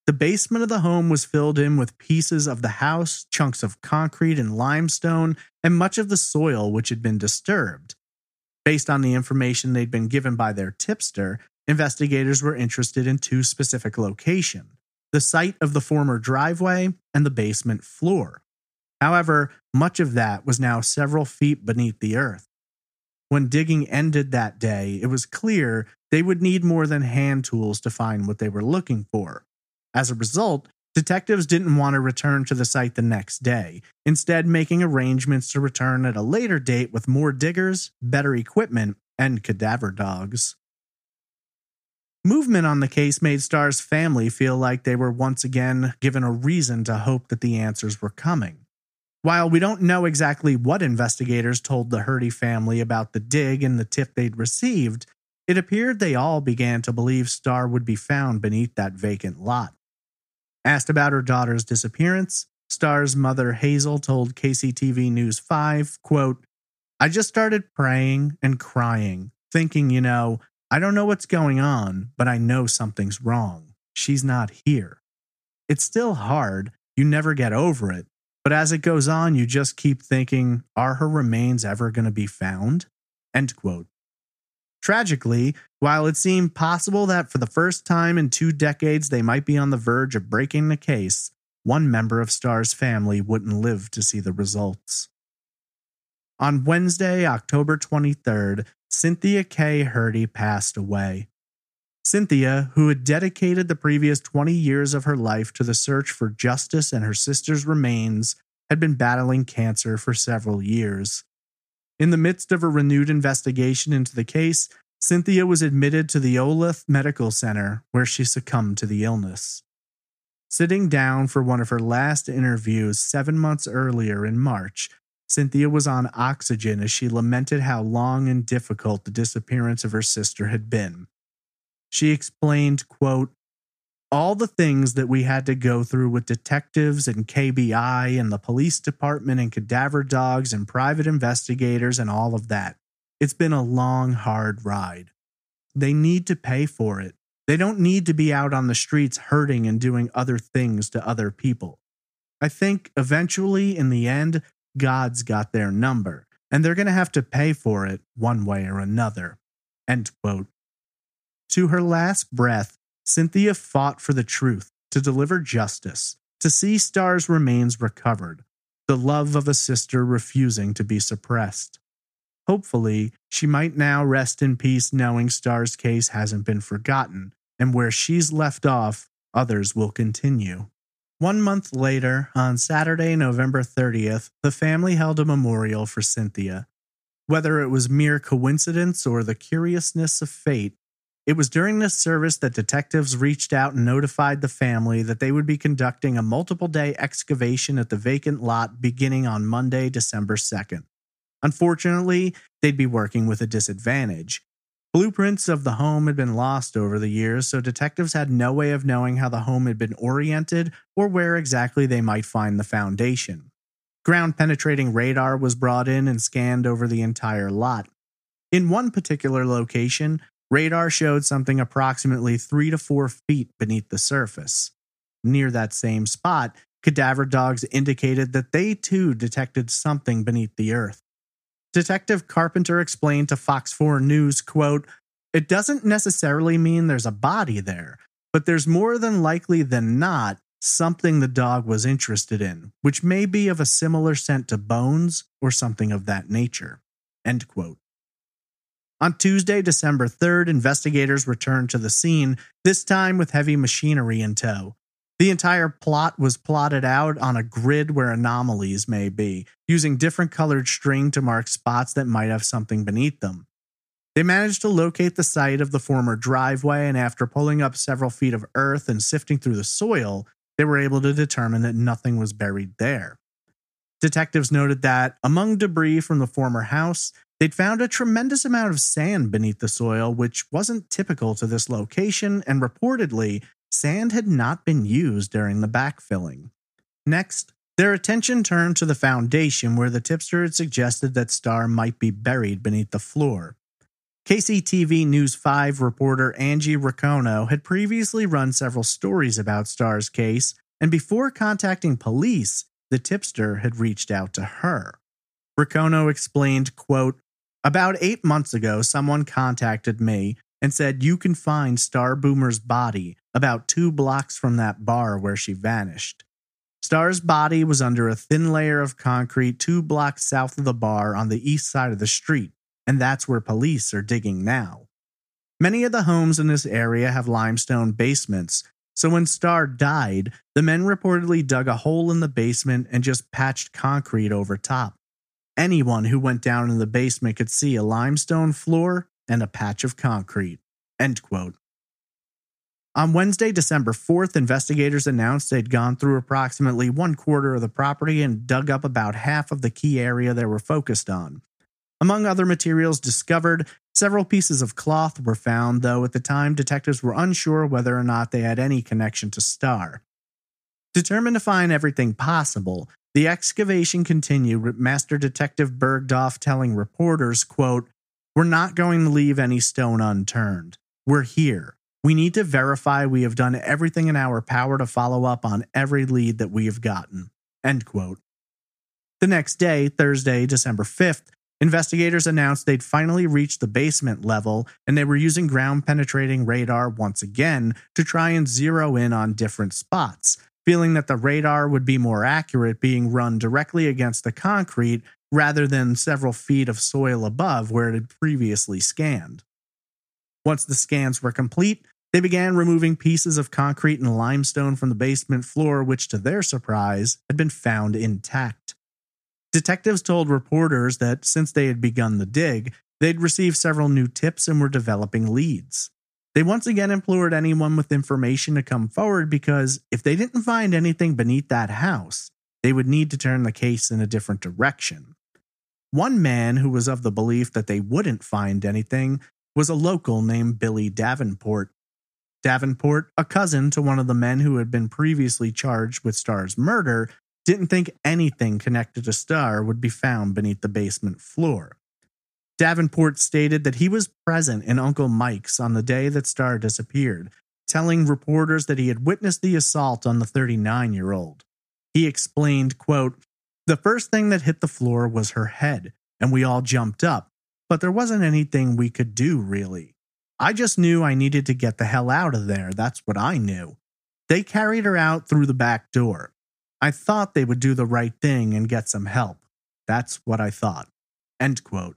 The basement of the home was filled in with pieces of the house, chunks of concrete and limestone, and much of the soil which had been disturbed. Based on the information they'd been given by their tipster, investigators were interested in two specific locations: the site of the former driveway and the basement floor. However, much of that was now several feet beneath the earth. When digging ended that day, it was clear they would need more than hand tools to find what they were looking for. As a result, detectives didn't want to return to the site the next day, instead making arrangements to return at a later date with more diggers, better equipment, and cadaver dogs. Movement on the case made Starr's family feel like they were once again given a reason to hope that the answers were coming. While we don't know exactly what investigators told the Hurdy family about the dig and the tip they'd received, it appeared they all began to believe Starr would be found beneath that vacant lot. Asked about her daughter's disappearance, Starr's mother Hazel told K C T V News five, quote, "I just started praying and crying, thinking, you know, I don't know what's going on, but I know something's wrong. She's not here. It's still hard, you never get over it, but as it goes on, you just keep thinking, are her remains ever going to be found?" End quote. Tragically, while it seemed possible that for the first time in two decades they might be on the verge of breaking the case, one member of Starr's family wouldn't live to see the results. On Wednesday, October twenty-third, Cynthia K. Hurdy passed away. Cynthia, who had dedicated the previous twenty years of her life to the search for justice and her sister's remains, had been battling cancer for several years. In the midst of a renewed investigation into the case, Cynthia was admitted to the Olathe Medical Center, where she succumbed to the illness. Sitting down for one of her last interviews seven months earlier in March, Cynthia was on oxygen as she lamented how long and difficult the disappearance of her sister had been. She explained, quote, "All the things that we had to go through with detectives and K B I and the police department and cadaver dogs and private investigators and all of that. It's been a long, hard ride. They need to pay for it. They don't need to be out on the streets hurting and doing other things to other people. I think eventually, in the end, God's got their number, and they're going to have to pay for it one way or another." End quote. To her last breath, Cynthia fought for the truth, to deliver justice, to see Starr's remains recovered, the love of a sister refusing to be suppressed. Hopefully, she might now rest in peace knowing Starr's case hasn't been forgotten, and where she's left off, others will continue. One month later, on Saturday, November thirtieth, the family held a memorial for Cynthia. Whether it was mere coincidence or the curiousness of fate, it was during this service that detectives reached out and notified the family that they would be conducting a multiple-day excavation at the vacant lot beginning on Monday, December second. Unfortunately, they'd be working with a disadvantage. Blueprints of the home had been lost over the years, so detectives had no way of knowing how the home had been oriented or where exactly they might find the foundation. Ground-penetrating radar was brought in and scanned over the entire lot. In one particular location, radar showed something approximately three to four feet beneath the surface. Near that same spot, cadaver dogs indicated that they too detected something beneath the earth. Detective Carpenter explained to Fox four News, quote, "It doesn't necessarily mean there's a body there, but there's more than likely than not something the dog was interested in, which may be of a similar scent to bones or something of that nature." End quote. On Tuesday, December third, investigators returned to the scene, this time with heavy machinery in tow. The entire plot was plotted out on a grid where anomalies may be, using different colored string to mark spots that might have something beneath them. They managed to locate the site of the former driveway, and after pulling up several feet of earth and sifting through the soil, they were able to determine that nothing was buried there. Detectives noted that, among debris from the former house, they'd found a tremendous amount of sand beneath the soil, which wasn't typical to this location, and reportedly, sand had not been used during the backfilling. Next, their attention turned to the foundation where the tipster had suggested that Starr might be buried beneath the floor. K C T V News five reporter Angie Riccono had previously run several stories about Starr's case, and before contacting police, the tipster had reached out to her. Riccono explained, quote, "About eight months ago, someone contacted me and said you can find Starr Boomer's body about two blocks from that bar where she vanished. Starr's body was under a thin layer of concrete two blocks south of the bar on the east side of the street, and that's where police are digging now. Many of the homes in this area have limestone basements, so when Starr died, the men reportedly dug a hole in the basement and just patched concrete over top. Anyone who went down in the basement could see a limestone floor and a patch of concrete." End quote. On Wednesday, December fourth, investigators announced they'd gone through approximately one quarter of the property and dug up about half of the key area they were focused on. Among other materials discovered, several pieces of cloth were found, though at the time detectives were unsure whether or not they had any connection to Starr. Determined to find everything possible, the excavation continued, with Master Detective Bergdorf telling reporters, quote, "We're not going to leave any stone unturned. We're here. We need to verify we have done everything in our power to follow up on every lead that we have gotten." End quote. The next day, Thursday, December fifth, investigators announced they'd finally reached the basement level, and they were using ground-penetrating radar once again to try and zero in on different spots, feeling that the radar would be more accurate being run directly against the concrete rather than several feet of soil above where it had previously scanned. Once the scans were complete, they began removing pieces of concrete and limestone from the basement floor, which, to their surprise, had been found intact. Detectives told reporters that since they had begun the dig, they'd received several new tips and were developing leads. They once again implored anyone with information to come forward because if they didn't find anything beneath that house, they would need to turn the case in a different direction. One man who was of the belief that they wouldn't find anything was a local named Billy Davenport. Davenport, a cousin to one of the men who had been previously charged with Starr's murder, didn't think anything connected to Starr would be found beneath the basement floor. Davenport stated that he was present in Uncle Mike's on the day that Starr disappeared, telling reporters that he had witnessed the assault on the thirty-nine-year-old. He explained, quote, "The first thing that hit the floor was her head, and we all jumped up, but there wasn't anything we could do, really. I just knew I needed to get the hell out of there, that's what I knew. They carried her out through the back door. I thought they would do the right thing and get some help. That's what I thought." End quote.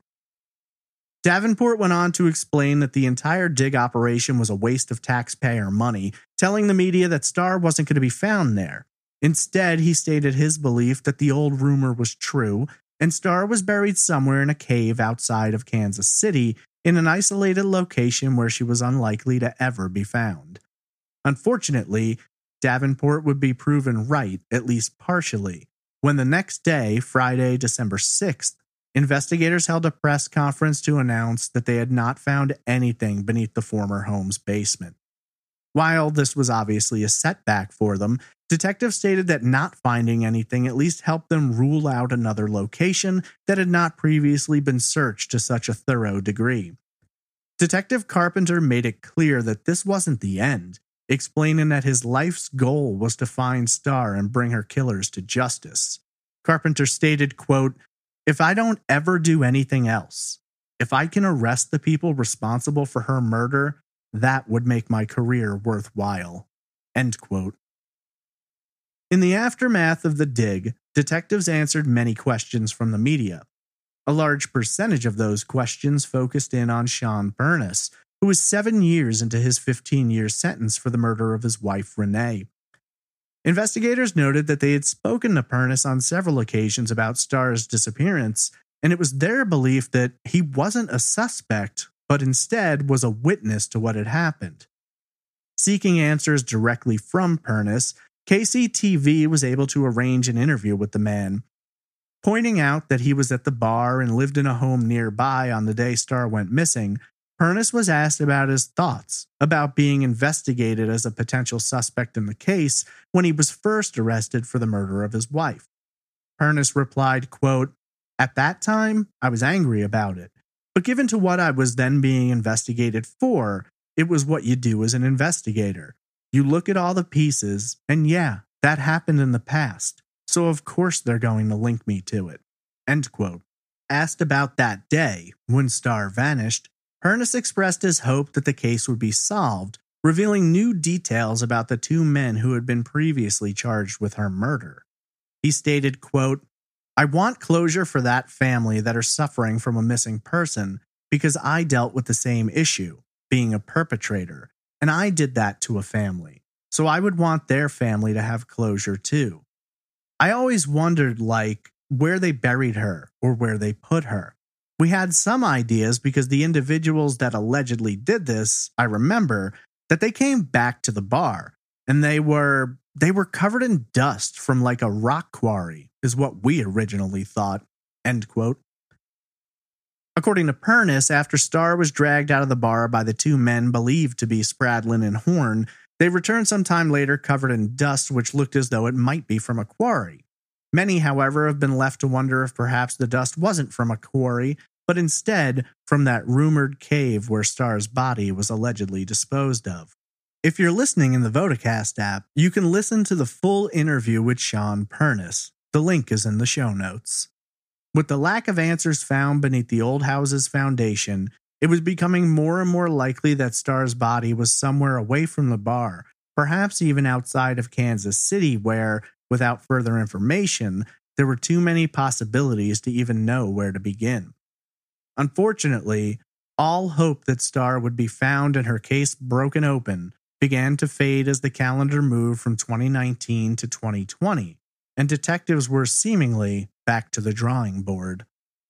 Davenport went on to explain that the entire dig operation was a waste of taxpayer money, telling the media that Starr wasn't going to be found there. Instead, he stated his belief that the old rumor was true, and Starr was buried somewhere in a cave outside of Kansas City in an isolated location where she was unlikely to ever be found. Unfortunately, Davenport would be proven right, at least partially, when the next day, Friday, December sixth, investigators held a press conference to announce that they had not found anything beneath the former home's basement. While this was obviously a setback for them, detectives stated that not finding anything at least helped them rule out another location that had not previously been searched to such a thorough degree. Detective Carpenter made it clear that this wasn't the end, explaining that his life's goal was to find Starr and bring her killers to justice. Carpenter stated, quote, "If I don't ever do anything else, if I can arrest the people responsible for her murder, that would make my career worthwhile." End quote. In the aftermath of the dig, detectives answered many questions from the media. A large percentage of those questions focused in on Sean Burness, who was seven years into his fifteen-year sentence for the murder of his wife, Renee. Investigators noted that they had spoken to Burness on several occasions about Starr's disappearance, and it was their belief that he wasn't a suspect, but instead was a witness to what had happened. Seeking answers directly from Burness, K C T V was able to arrange an interview with the man. Pointing out that he was at the bar and lived in a home nearby on the day Starr went missing, Burness was asked about his thoughts about being investigated as a potential suspect in the case when he was first arrested for the murder of his wife. Burness replied, quote, "At that time, I was angry about it. But given to what I was then being investigated for, it was what you do as an investigator. You look at all the pieces, and yeah, that happened in the past, so of course they're going to link me to it." End quote. Asked about that day, when Starr vanished, Pernice expressed his hope that the case would be solved, revealing new details about the two men who had been previously charged with her murder. He stated, quote, "I want closure for that family that are suffering from a missing person because I dealt with the same issue, being a perpetrator, and I did that to a family. So I would want their family to have closure too. I always wondered, like, where they buried her or where they put her. We had some ideas because the individuals that allegedly did this, I remember, that they came back to the bar, and they were they were covered in dust from like a rock quarry, is what we originally thought." End quote. According to Pernice, after Starr was dragged out of the bar by the two men believed to be Spradlin and Horn, they returned sometime later covered in dust which looked as though it might be from a quarry. Many, however, have been left to wonder if perhaps the dust wasn't from a quarry, but instead from that rumored cave where Starr's body was allegedly disposed of. If you're listening in the Vodacast app, you can listen to the full interview with Sean Pernice. The link is in the show notes. With the lack of answers found beneath the old house's foundation, it was becoming more and more likely that Starr's body was somewhere away from the bar, perhaps even outside of Kansas City where, without further information, there were too many possibilities to even know where to begin. Unfortunately, all hope that Starr would be found and her case broken open began to fade as the calendar moved from twenty nineteen to twenty twenty, and detectives were seemingly back to the drawing board.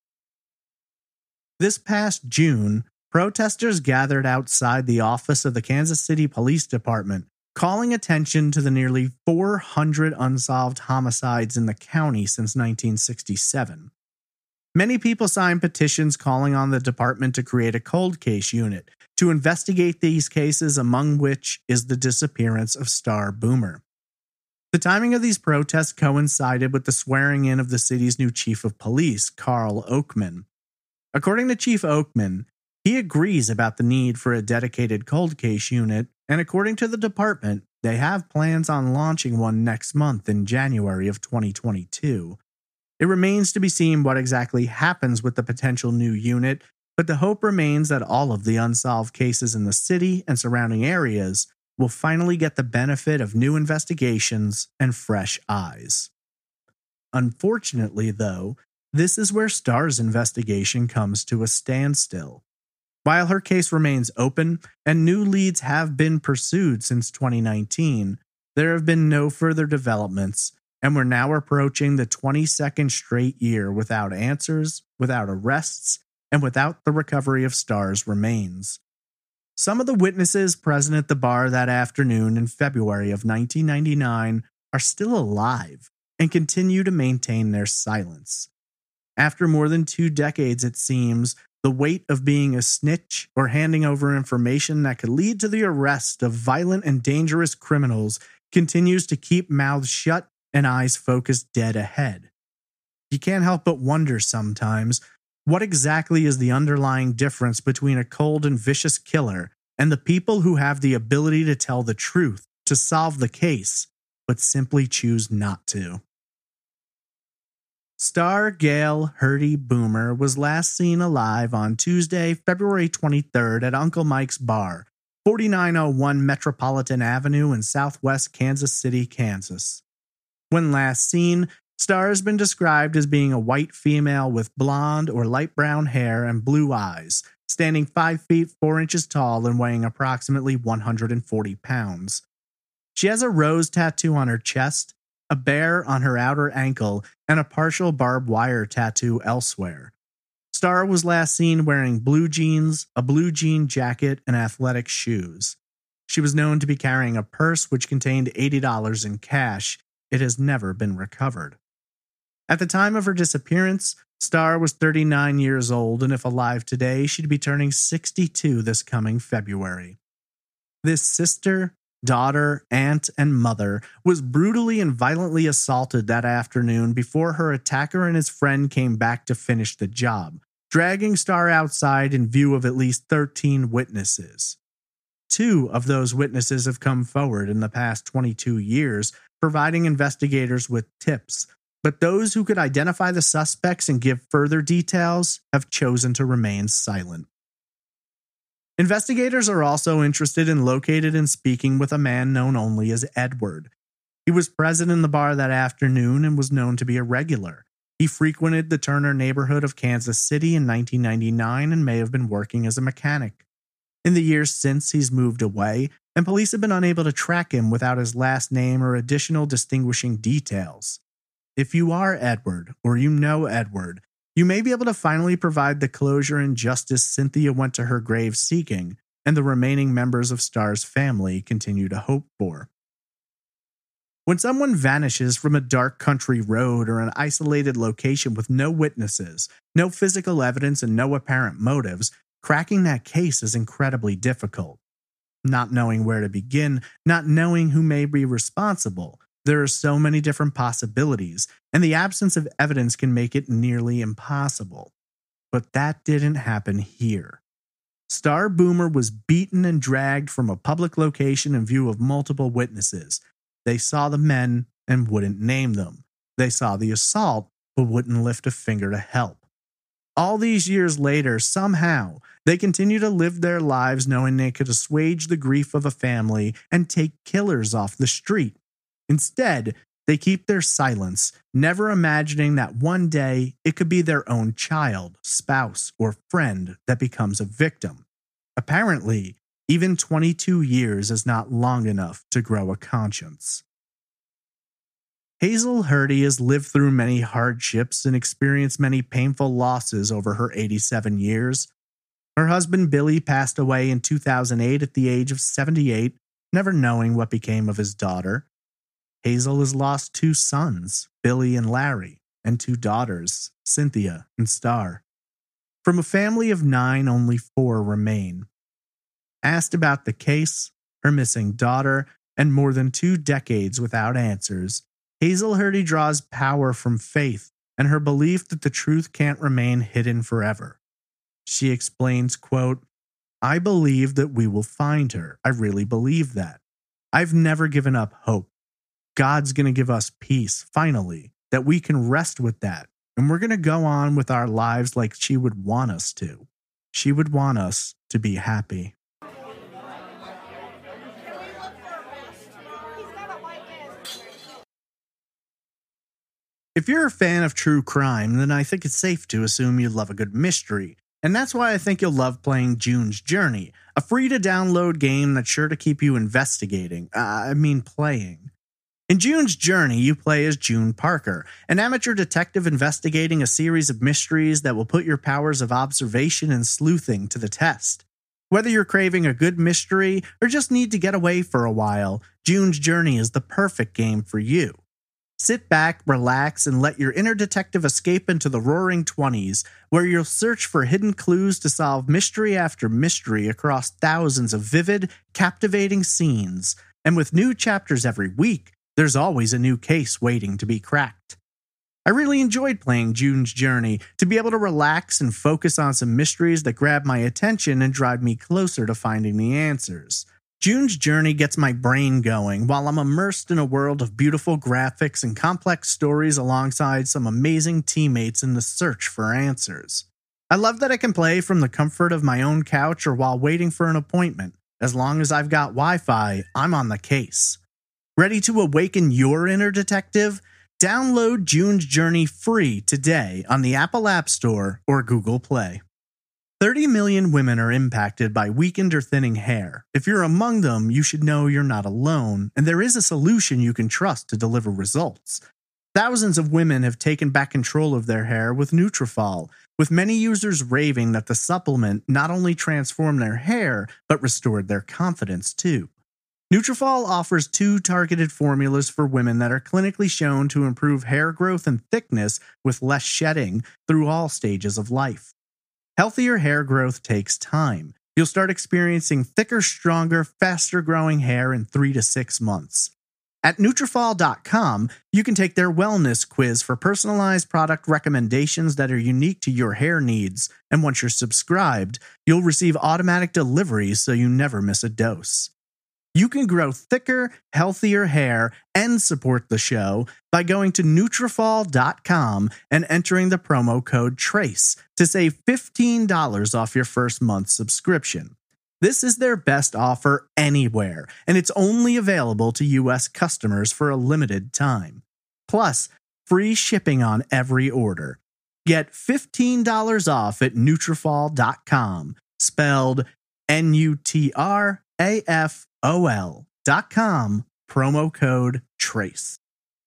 This past June, protesters gathered outside the office of the Kansas City Police Department, calling attention to the nearly four hundred unsolved homicides in the county since nineteen sixty-seven. Many people signed petitions calling on the department to create a cold case unit to investigate these cases, among which is the disappearance of Starr Boomer. The timing of these protests coincided with the swearing in of the city's new chief of police, Carl Oakman. According to Chief Oakman, he agrees about the need for a dedicated cold case unit, and according to the department, they have plans on launching one next month in January of twenty twenty-two. It remains to be seen what exactly happens with the potential new unit, but the hope remains that all of the unsolved cases in the city and surrounding areas will finally get the benefit of new investigations and fresh eyes. Unfortunately, though, this is where Starr's investigation comes to a standstill. While her case remains open and new leads have been pursued since twenty nineteen, there have been no further developments, and we're now approaching the twenty-second straight year without answers, without arrests, and without the recovery of Starr's remains. Some of the witnesses present at the bar that afternoon in February of nineteen ninety-nine are still alive and continue to maintain their silence. After more than two decades, it seems, the weight of being a snitch or handing over information that could lead to the arrest of violent and dangerous criminals continues to keep mouths shut and eyes focused dead ahead. You can't help but wonder sometimes, what exactly is the underlying difference between a cold and vicious killer and the people who have the ability to tell the truth, to solve the case, but simply choose not to? Starr Gail Hurdy Boomer was last seen alive on Tuesday, February twenty-third at Uncle Mike's Bar, forty-nine oh one Metropolitan Avenue in southwest Kansas City, Kansas. When last seen, Starr has been described as being a white female with blonde or light brown hair and blue eyes, standing five feet four inches tall and weighing approximately one hundred forty pounds. She has a rose tattoo on her chest, a bear on her outer ankle, and a partial barbed wire tattoo elsewhere. Starr was last seen wearing blue jeans, a blue jean jacket, and athletic shoes. She was known to be carrying a purse which contained eighty dollars in cash. It has never been recovered. At the time of her disappearance, Starr was thirty-nine years old, and if alive today, she'd be turning sixty-two this coming February. This sister, daughter, aunt, and mother was brutally and violently assaulted that afternoon before her attacker and his friend came back to finish the job, dragging Starr outside in view of at least thirteen witnesses. Two of those witnesses have come forward in the past twenty-two years, providing investigators with tips, but those who could identify the suspects and give further details have chosen to remain silent. Investigators are also interested in locating and speaking with a man known only as Edward. He was present in the bar that afternoon and was known to be a regular. He frequented the Turner neighborhood of Kansas City in nineteen ninety-nine and may have been working as a mechanic. In the years since, he's moved away, and police have been unable to track him without his last name or additional distinguishing details. If you are Edward, or you know Edward, you may be able to finally provide the closure and justice Cynthia went to her grave seeking, and the remaining members of Starr's family continue to hope for. When someone vanishes from a dark country road or an isolated location with no witnesses, no physical evidence, and no apparent motives, cracking that case is incredibly difficult. Not knowing where to begin, not knowing who may be responsible, there are so many different possibilities, and the absence of evidence can make it nearly impossible. But that didn't happen here. Starr Boomer was beaten and dragged from a public location in view of multiple witnesses. They saw the men and wouldn't name them. They saw the assault, but wouldn't lift a finger to help. All these years later, somehow, they continue to live their lives knowing they could assuage the grief of a family and take killers off the street. Instead, they keep their silence, never imagining that one day it could be their own child, spouse, or friend that becomes a victim. Apparently, even twenty-two years is not long enough to grow a conscience. Hazel Hurdy has lived through many hardships and experienced many painful losses over her eighty-seven years. Her husband Billy passed away in two thousand eight at the age of seventy-eight, never knowing what became of his daughter. Hazel has lost two sons, Billy and Larry, and two daughters, Cynthia and Starr. From a family of nine, only four remain. Asked about the case, her missing daughter, and more than two decades without answers, Hazel Hurdy draws power from faith and her belief that the truth can't remain hidden forever. She explains, quote, "I believe that we will find her. I really believe that. I've never given up hope. God's going to give us peace, finally, that we can rest with that, and we're going to go on with our lives like she would want us to. She would want us to be happy." If you're a fan of true crime, then I think it's safe to assume you love a good mystery, and that's why I think you'll love playing June's Journey, a free-to-download game that's sure to keep you investigating, uh, I mean playing. In June's Journey, you play as June Parker, an amateur detective investigating a series of mysteries that will put your powers of observation and sleuthing to the test. Whether you're craving a good mystery or just need to get away for a while, June's Journey is the perfect game for you. Sit back, relax, and let your inner detective escape into the roaring twenties, where you'll search for hidden clues to solve mystery after mystery across thousands of vivid, captivating scenes. And with new chapters every week, there's always a new case waiting to be cracked. I really enjoyed playing June's Journey, to be able to relax and focus on some mysteries that grab my attention and drive me closer to finding the answers. June's Journey gets my brain going while I'm immersed in a world of beautiful graphics and complex stories alongside some amazing teammates in the search for answers. I love that I can play from the comfort of my own couch or while waiting for an appointment. As long as I've got Wi-Fi, I'm on the case. Ready to awaken your inner detective? Download June's Journey free today on the Apple App Store or Google Play. thirty million women are impacted by weakened or thinning hair. If you're among them, you should know you're not alone, and there is a solution you can trust to deliver results. Thousands of women have taken back control of their hair with Nutrafol, with many users raving that the supplement not only transformed their hair, but restored their confidence too. Nutrafol offers two targeted formulas for women that are clinically shown to improve hair growth and thickness with less shedding through all stages of life. Healthier hair growth takes time. You'll start experiencing thicker, stronger, faster growing hair in three to six months. At Nutrafol dot com, you can take their wellness quiz for personalized product recommendations that are unique to your hair needs. And once you're subscribed, you'll receive automatic deliveries so you never miss a dose. You can grow thicker, healthier hair and support the show by going to Nutrafol dot com and entering the promo code TRACE to save fifteen dollars off your first month's subscription. This is their best offer anywhere, and it's only available to U S customers for a limited time. Plus, free shipping on every order. Get fifteen dollars off at Nutrafol dot com, spelled N U T R A F O L dot com, promo code TRACE.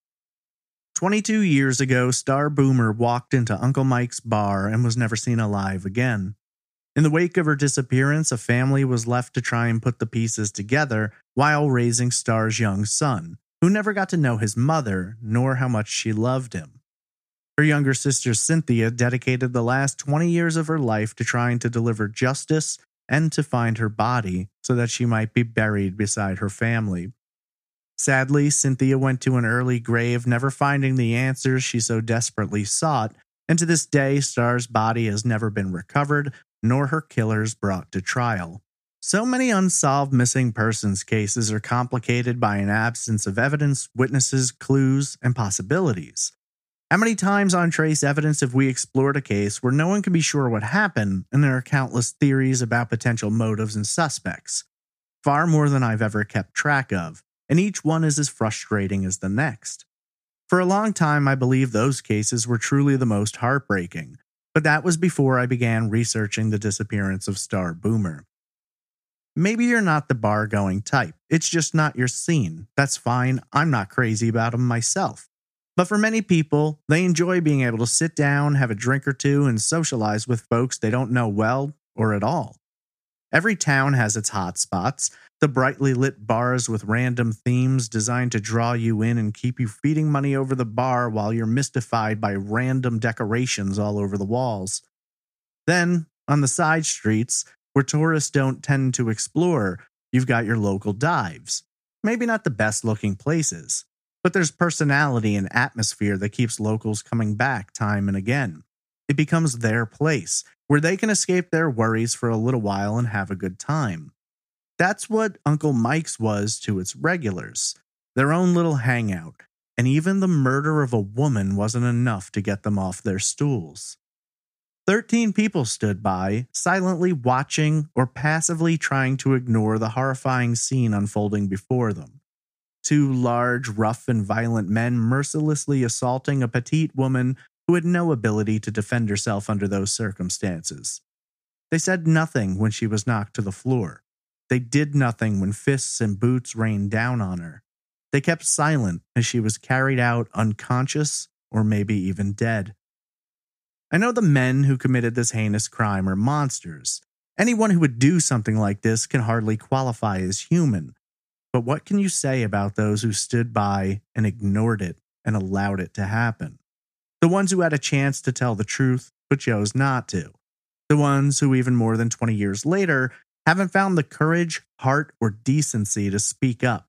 twenty-two years ago, Star Boomer walked into Uncle Mike's bar and was never seen alive again. In the wake of her disappearance, a family was left to try and put the pieces together while raising Star's young son, who never got to know his mother, nor how much she loved him. Her younger sister Cynthia dedicated the last twenty years of her life to trying to deliver justice and to find her body so that she might be buried beside her family. Sadly, Cynthia went to an early grave, never finding the answers she so desperately sought, and to this day, Star's body has never been recovered, nor her killers brought to trial. So many unsolved missing persons cases are complicated by an absence of evidence, witnesses, clues, and possibilities. How many times on Trace Evidence have we explored a case where no one can be sure what happened, and there are countless theories about potential motives and suspects? Far more than I've ever kept track of, and each one is as frustrating as the next. For a long time, I believed those cases were truly the most heartbreaking, but that was before I began researching the disappearance of Star Boomer. Maybe you're not the bar-going type. It's just not your scene. That's fine. I'm not crazy about them myself. But for many people, they enjoy being able to sit down, have a drink or two, and socialize with folks they don't know well or at all. Every town has its hot spots, the brightly lit bars with random themes designed to draw you in and keep you feeding money over the bar while you're mystified by random decorations all over the walls. Then, on the side streets, where tourists don't tend to explore, you've got your local dives. Maybe not the best looking places, but there's personality and atmosphere that keeps locals coming back time and again. It becomes their place, where they can escape their worries for a little while and have a good time. That's what Uncle Mike's was to its regulars, their own little hangout, and even the murder of a woman wasn't enough to get them off their stools. Thirteen people stood by, silently watching or passively trying to ignore the horrifying scene unfolding before them. Two large, rough, and violent men mercilessly assaulting a petite woman who had no ability to defend herself under those circumstances. They said nothing when she was knocked to the floor. They did nothing when fists and boots rained down on her. They kept silent as she was carried out unconscious or maybe even dead. I know the men who committed this heinous crime are monsters. Anyone who would do something like this can hardly qualify as human. But what can you say about those who stood by and ignored it and allowed it to happen? The ones who had a chance to tell the truth but chose not to. The ones who, even more than twenty years later, haven't found the courage, heart, or decency to speak up.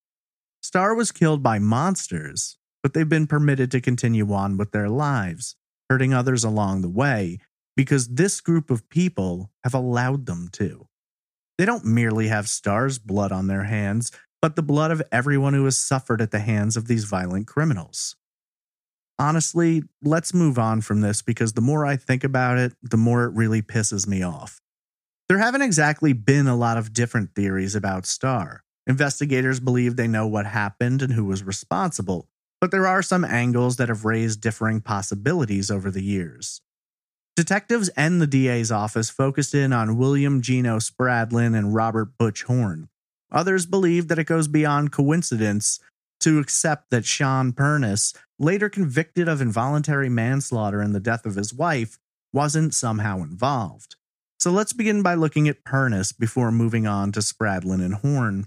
Star was killed by monsters, but they've been permitted to continue on with their lives, hurting others along the way, because this group of people have allowed them to. They don't merely have Star's blood on their hands, but the blood of everyone who has suffered at the hands of these violent criminals. Honestly, let's move on from this because the more I think about it, the more it really pisses me off. There haven't exactly been a lot of different theories about Star. Investigators believe they know what happened and who was responsible, but there are some angles that have raised differing possibilities over the years. Detectives and the D A's office focused in on William Gino Spradlin and Robert Butch Horn. Others believe that it goes beyond coincidence to accept that Sean Pernice, later convicted of involuntary manslaughter in the death of his wife, wasn't somehow involved. So let's begin by looking at Pernice before moving on to Spradlin and Horn.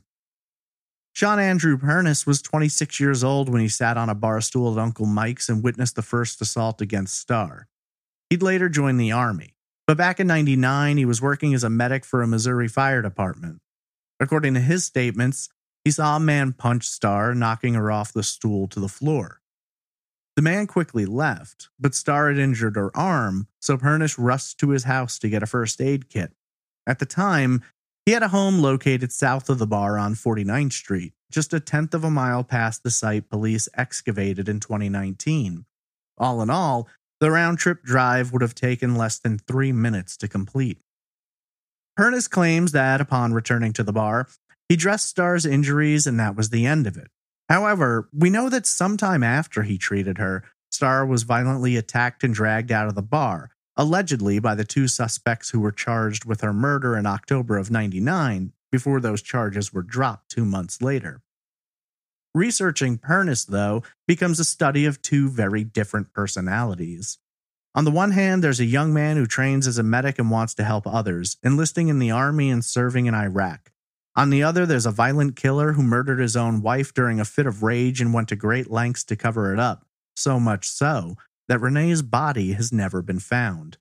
Sean Andrew Pernice was twenty-six years old when he sat on a bar stool at Uncle Mike's and witnessed the first assault against Star. He'd later join the Army, but back in ninety-nine he was working as a medic for a Missouri fire department. According to his statements, He saw a man punch Starr, knocking her off the stool to the floor. The man quickly left, but Starr had injured her arm, so Pernice rushed to his house to get a first aid kit. At the time, he had a home located south of the bar on forty-ninth Street, just a tenth of a mile past the site police excavated in twenty nineteen. All in all, the round-trip drive would have taken less than three minutes to complete. Pernice claims that upon returning to the bar, he dressed Starr's injuries and that was the end of it. However, we know that sometime after he treated her, Starr was violently attacked and dragged out of the bar, allegedly by the two suspects who were charged with her murder in October of ninety-nine, before those charges were dropped two months later. Researching Pernice, though, becomes a study of two very different personalities. On the one hand, there's a young man who trains as a medic and wants to help others, enlisting in the army and serving in Iraq. On the other, there's a violent killer who murdered his own wife during a fit of rage and went to great lengths to cover it up, so much so that Renee's body has never been found.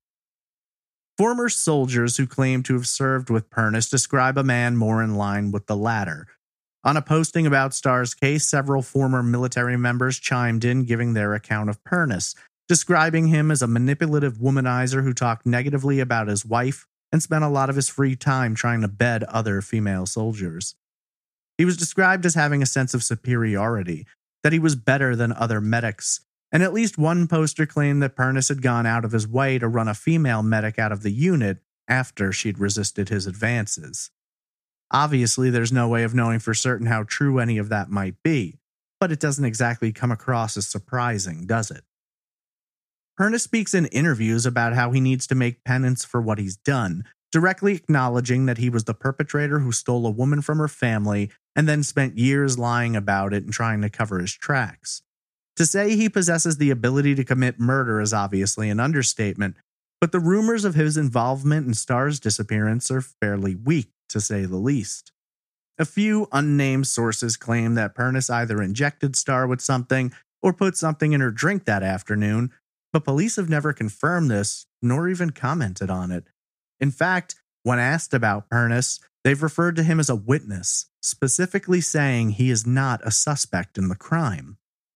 Former soldiers who claim to have served with Pernice describe a man more in line with the latter. On a posting about Starr's case, several former military members chimed in giving their account of Pernice, describing him as a manipulative womanizer who talked negatively about his wife and spent a lot of his free time trying to bed other female soldiers. He was described as having a sense of superiority, that he was better than other medics, and at least one poster claimed that Pernice had gone out of his way to run a female medic out of the unit after she'd resisted his advances. Obviously, there's no way of knowing for certain how true any of that might be, but it doesn't exactly come across as surprising, does it? Pernice speaks in interviews about how he needs to make penance for what he's done, directly acknowledging that he was the perpetrator who stole a woman from her family and then spent years lying about it and trying to cover his tracks. To say he possesses the ability to commit murder is obviously an understatement, but the rumors of his involvement in Starr's disappearance are fairly weak, to say the least. A few unnamed sources claim that Pernice either injected Starr with something or put something in her drink that afternoon, but police have never confirmed this, nor even commented on it. In fact, when asked about Pernice, they've referred to him as a witness, specifically saying he is not a suspect in the crime.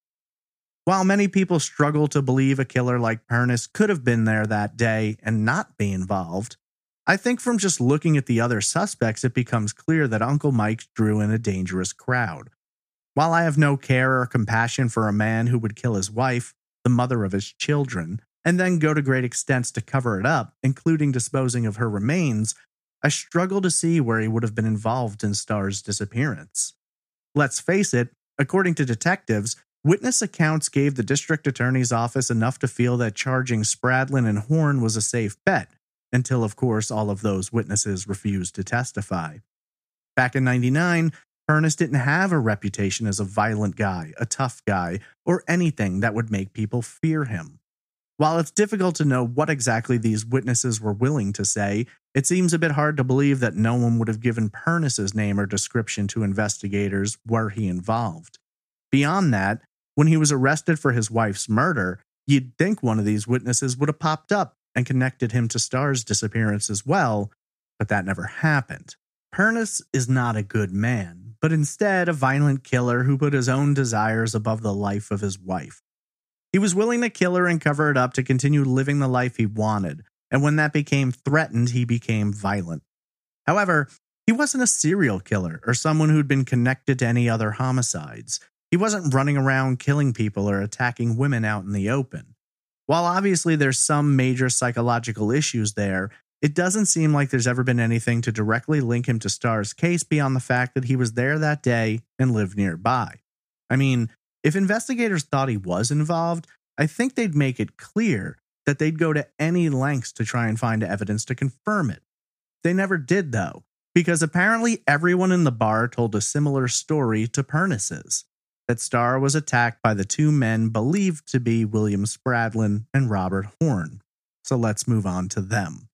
While many people struggle to believe a killer like Pernice could have been there that day and not be involved, I think from just looking at the other suspects it becomes clear that Uncle Mike drew in a dangerous crowd. While I have no care or compassion for a man who would kill his wife, the mother of his children, and then go to great extents to cover it up, including disposing of her remains, I struggle to see where he would have been involved in Starr's disappearance. Let's face it, according to detectives, witness accounts gave the district attorney's office enough to feel that charging Spradlin and Horn was a safe bet, until of course all of those witnesses refused to testify. Back in ninety-nine, Pernice didn't have a reputation as a violent guy, a tough guy, or anything that would make people fear him. While it's difficult to know what exactly these witnesses were willing to say, it seems a bit hard to believe that no one would have given Pernice's name or description to investigators were he involved. Beyond that, when he was arrested for his wife's murder, you'd think one of these witnesses would have popped up and connected him to Starr's disappearance as well, but that never happened. Pernice is not a good man, but instead a violent killer who put his own desires above the life of his wife. He was willing to kill her and cover it up to continue living the life he wanted, and when that became threatened, he became violent. However, he wasn't a serial killer or someone who'd been connected to any other homicides. He wasn't running around killing people or attacking women out in the open. While obviously there's some major psychological issues there, it doesn't seem like there's ever been anything to directly link him to Starr's case beyond the fact that he was there that day and lived nearby. I mean, if investigators thought he was involved, I think they'd make it clear that they'd go to any lengths to try and find evidence to confirm it. They never did, though, because apparently everyone in the bar told a similar story to Pernice's, that Starr was attacked by the two men believed to be William Spradlin and Robert Horn. So let's move on to them.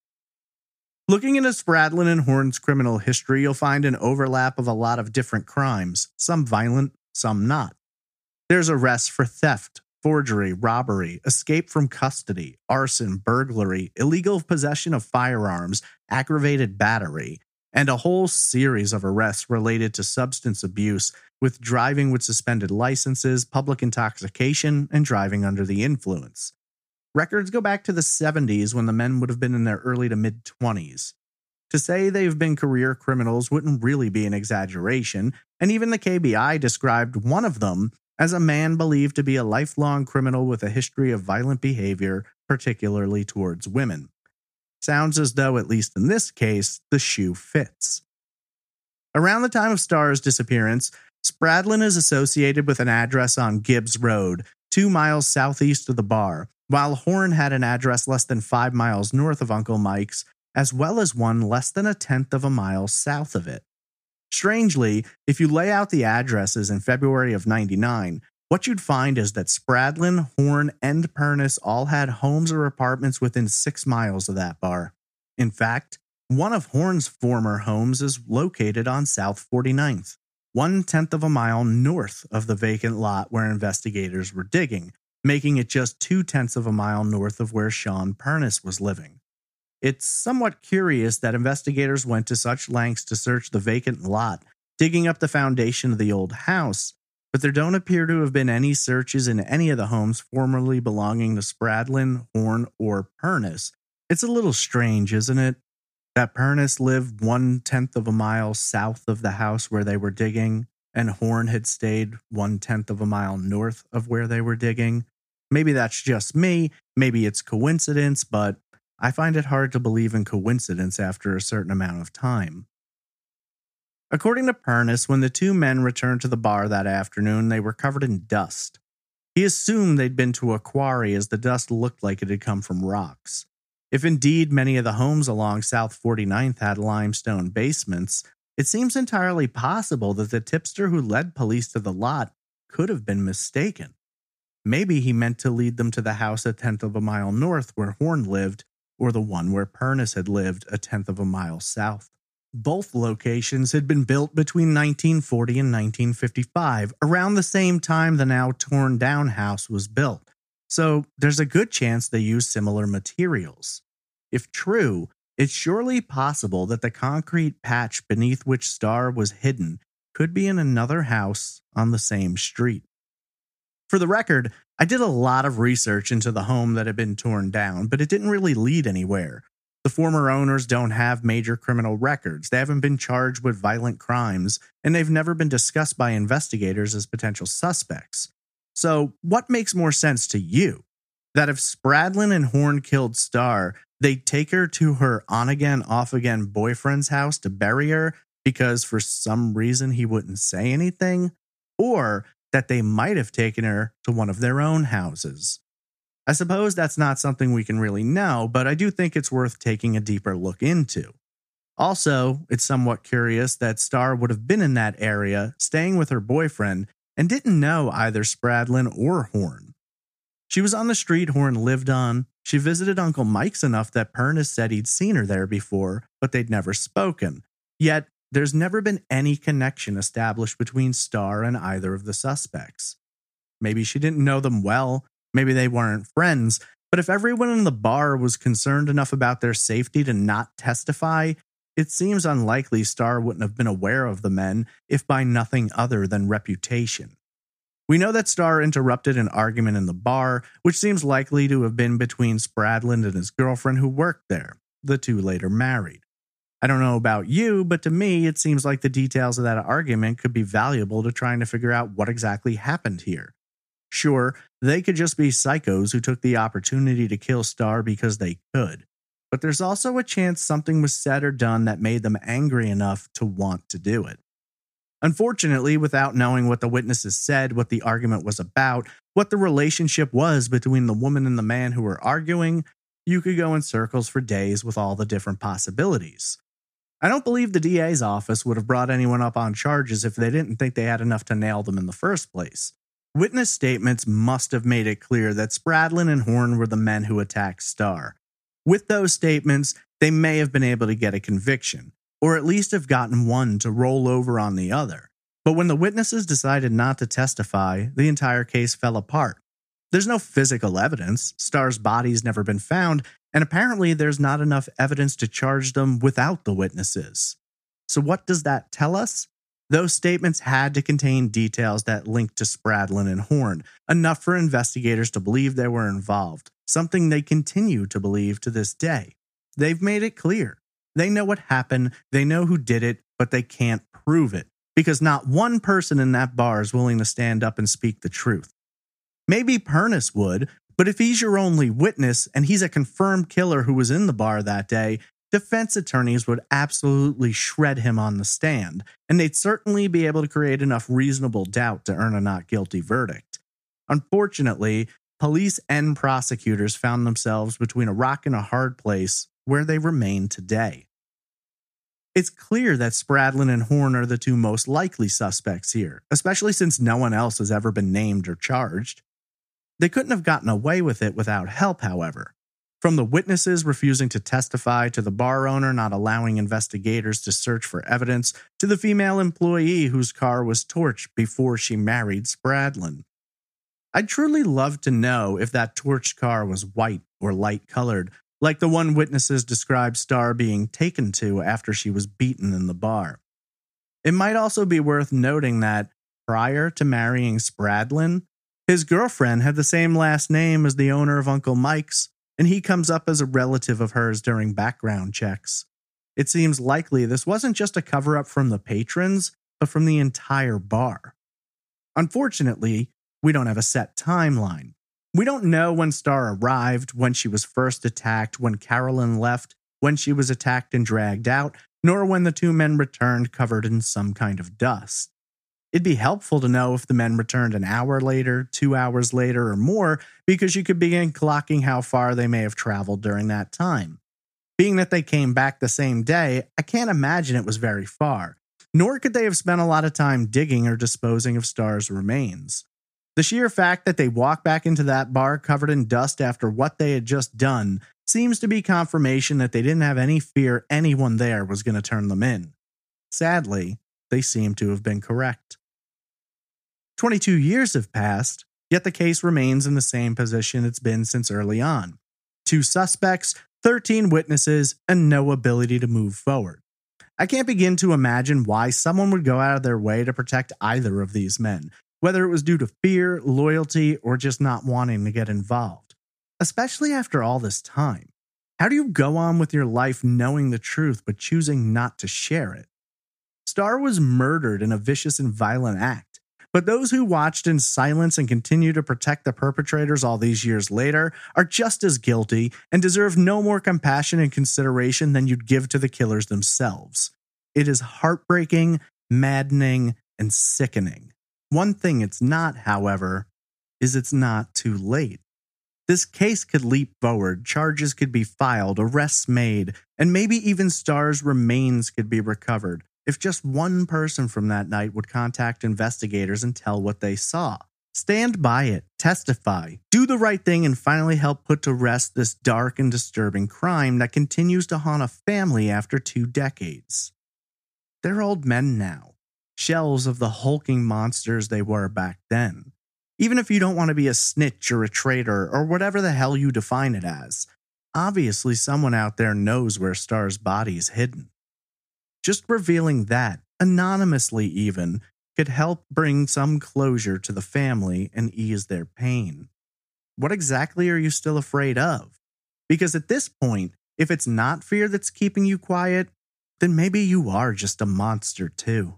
Looking into Spradlin and Horn's criminal history, you'll find an overlap of a lot of different crimes, some violent, some not. There's arrests for theft, forgery, robbery, escape from custody, arson, burglary, illegal possession of firearms, aggravated battery, and a whole series of arrests related to substance abuse, with driving with suspended licenses, public intoxication, and driving under the influence. Records go back to the seventies when the men would have been in their early to mid-twenties. To say they've been career criminals wouldn't really be an exaggeration, and even the K B I described one of them as a man believed to be a lifelong criminal with a history of violent behavior, particularly towards women. Sounds as though, at least in this case, the shoe fits. Around the time of Starr's disappearance, Spradlin is associated with an address on Gibbs Road, two miles southeast of the bar, while Horn had an address less than five miles north of Uncle Mike's, as well as one less than a tenth of a mile south of it. Strangely, if you lay out the addresses in February of ninety-nine, what you'd find is that Spradlin, Horn, and Pernis all had homes or apartments within six miles of that bar. In fact, one of Horn's former homes is located on South forty-ninth, one-tenth of a mile north of the vacant lot where investigators were digging, making it just two-tenths of a mile north of where Sean Pernis was living. It's somewhat curious that investigators went to such lengths to search the vacant lot, digging up the foundation of the old house, but there don't appear to have been any searches in any of the homes formerly belonging to Spradlin, Horn, or Pernis. It's a little strange, isn't it? That Pernis lived one-tenth of a mile south of the house where they were digging, and Horn had stayed one-tenth of a mile north of where they were digging. Maybe that's just me, maybe it's coincidence, but I find it hard to believe in coincidence after a certain amount of time. According to Pernis, when the two men returned to the bar that afternoon, they were covered in dust. He assumed they'd been to a quarry as the dust looked like it had come from rocks. If indeed many of the homes along South forty-ninth had limestone basements, it seems entirely possible that the tipster who led police to the lot could have been mistaken. Maybe he meant to lead them to the house a tenth of a mile north where Horn lived, or the one where Pernis had lived a tenth of a mile south. Both locations had been built between nineteen forty and nineteen fifty-five, around the same time the now torn down house was built, so there's a good chance they used similar materials. If true, it's surely possible that the concrete patch beneath which Starr was hidden could be in another house on the same street. For the record, I did a lot of research into the home that had been torn down, but it didn't really lead anywhere. The former owners don't have major criminal records, they haven't been charged with violent crimes, and they've never been discussed by investigators as potential suspects. So, what makes more sense to you? That if Spradlin and Horn killed Starr, they'd take her to her on-again, off-again boyfriend's house to bury her because for some reason he wouldn't say anything? Or that they might have taken her to one of their own houses? I suppose that's not something we can really know, but I do think it's worth taking a deeper look into. Also, it's somewhat curious that Starr would have been in that area, staying with her boyfriend, and didn't know either Spradlin or Horn. She was on the street Horn lived on. She visited Uncle Mike's enough that Pernis said he'd seen her there before, but they'd never spoken. Yet, there's never been any connection established between Starr and either of the suspects. Maybe she didn't know them well, maybe they weren't friends, but if everyone in the bar was concerned enough about their safety to not testify, it seems unlikely Starr wouldn't have been aware of the men, if by nothing other than reputation. We know that Starr interrupted an argument in the bar, which seems likely to have been between Spradlin and his girlfriend who worked there. The two later married. I don't know about you, but to me, it seems like the details of that argument could be valuable to trying to figure out what exactly happened here. Sure, they could just be psychos who took the opportunity to kill Starr because they could, but there's also a chance something was said or done that made them angry enough to want to do it. Unfortunately, without knowing what the witnesses said, what the argument was about, what the relationship was between the woman and the man who were arguing, you could go in circles for days with all the different possibilities. I don't believe the D A's office would have brought anyone up on charges if they didn't think they had enough to nail them in the first place. Witness statements must have made it clear that Spradlin and Horn were the men who attacked Starr. With those statements, they may have been able to get a conviction, or at least have gotten one to roll over on the other. But when the witnesses decided not to testify, the entire case fell apart. There's no physical evidence, Starr's body's never been found, and apparently there's not enough evidence to charge them without the witnesses. So, what does that tell us? Those statements had to contain details that linked to Spradlin and Horn, enough for investigators to believe they were involved, something they continue to believe to this day. They've made it clear. They know what happened, they know who did it, but they can't prove it, because not one person in that bar is willing to stand up and speak the truth. Maybe Pernice would, but if he's your only witness and he's a confirmed killer who was in the bar that day, defense attorneys would absolutely shred him on the stand, and they'd certainly be able to create enough reasonable doubt to earn a not guilty verdict. Unfortunately, police and prosecutors found themselves between a rock and a hard place where they remain today. It's clear that Spradlin and Horn are the two most likely suspects here, especially since no one else has ever been named or charged. They couldn't have gotten away with it without help, however. From the witnesses refusing to testify, to the bar owner not allowing investigators to search for evidence, to the female employee whose car was torched before she married Spradlin. I'd truly love to know if that torched car was white or light colored, like the one witnesses described Starr being taken to after she was beaten in the bar. It might also be worth noting that, prior to marrying Spradlin, his girlfriend had the same last name as the owner of Uncle Mike's, and he comes up as a relative of hers during background checks. It seems likely this wasn't just a cover-up from the patrons, but from the entire bar. Unfortunately, we don't have a set timeline. We don't know when Starr arrived, when she was first attacked, when Carolyn left, when she was attacked and dragged out, nor when the two men returned covered in some kind of dust. It'd be helpful to know if the men returned an hour later, two hours later, or more, because you could begin clocking how far they may have traveled during that time. Being that they came back the same day, I can't imagine it was very far, nor could they have spent a lot of time digging or disposing of Starr's remains. The sheer fact that they walked back into that bar covered in dust after what they had just done seems to be confirmation that they didn't have any fear anyone there was going to turn them in. Sadly, they seem to have been correct. twenty-two years have passed, yet the case remains in the same position it's been since early on. Two suspects, thirteen witnesses, and no ability to move forward. I can't begin to imagine why someone would go out of their way to protect either of these men, whether it was due to fear, loyalty, or just not wanting to get involved. Especially after all this time. How do you go on with your life knowing the truth but choosing not to share it? Starr was murdered in a vicious and violent act. But those who watched in silence and continue to protect the perpetrators all these years later are just as guilty and deserve no more compassion and consideration than you'd give to the killers themselves. It is heartbreaking, maddening, and sickening. One thing it's not, however, is it's not too late. This case could leap forward, charges could be filed, arrests made, and maybe even Starr's remains could be recovered, if just one person from that night would contact investigators and tell what they saw. Stand by it, testify, do the right thing, and finally help put to rest this dark and disturbing crime that continues to haunt a family after two decades. They're old men now, shells of the hulking monsters they were back then. Even if you don't want to be a snitch or a traitor or whatever the hell you define it as, obviously someone out there knows where Starr's body is hidden. Just revealing that, anonymously even, could help bring some closure to the family and ease their pain. What exactly are you still afraid of? Because at this point, if it's not fear that's keeping you quiet, then maybe you are just a monster too.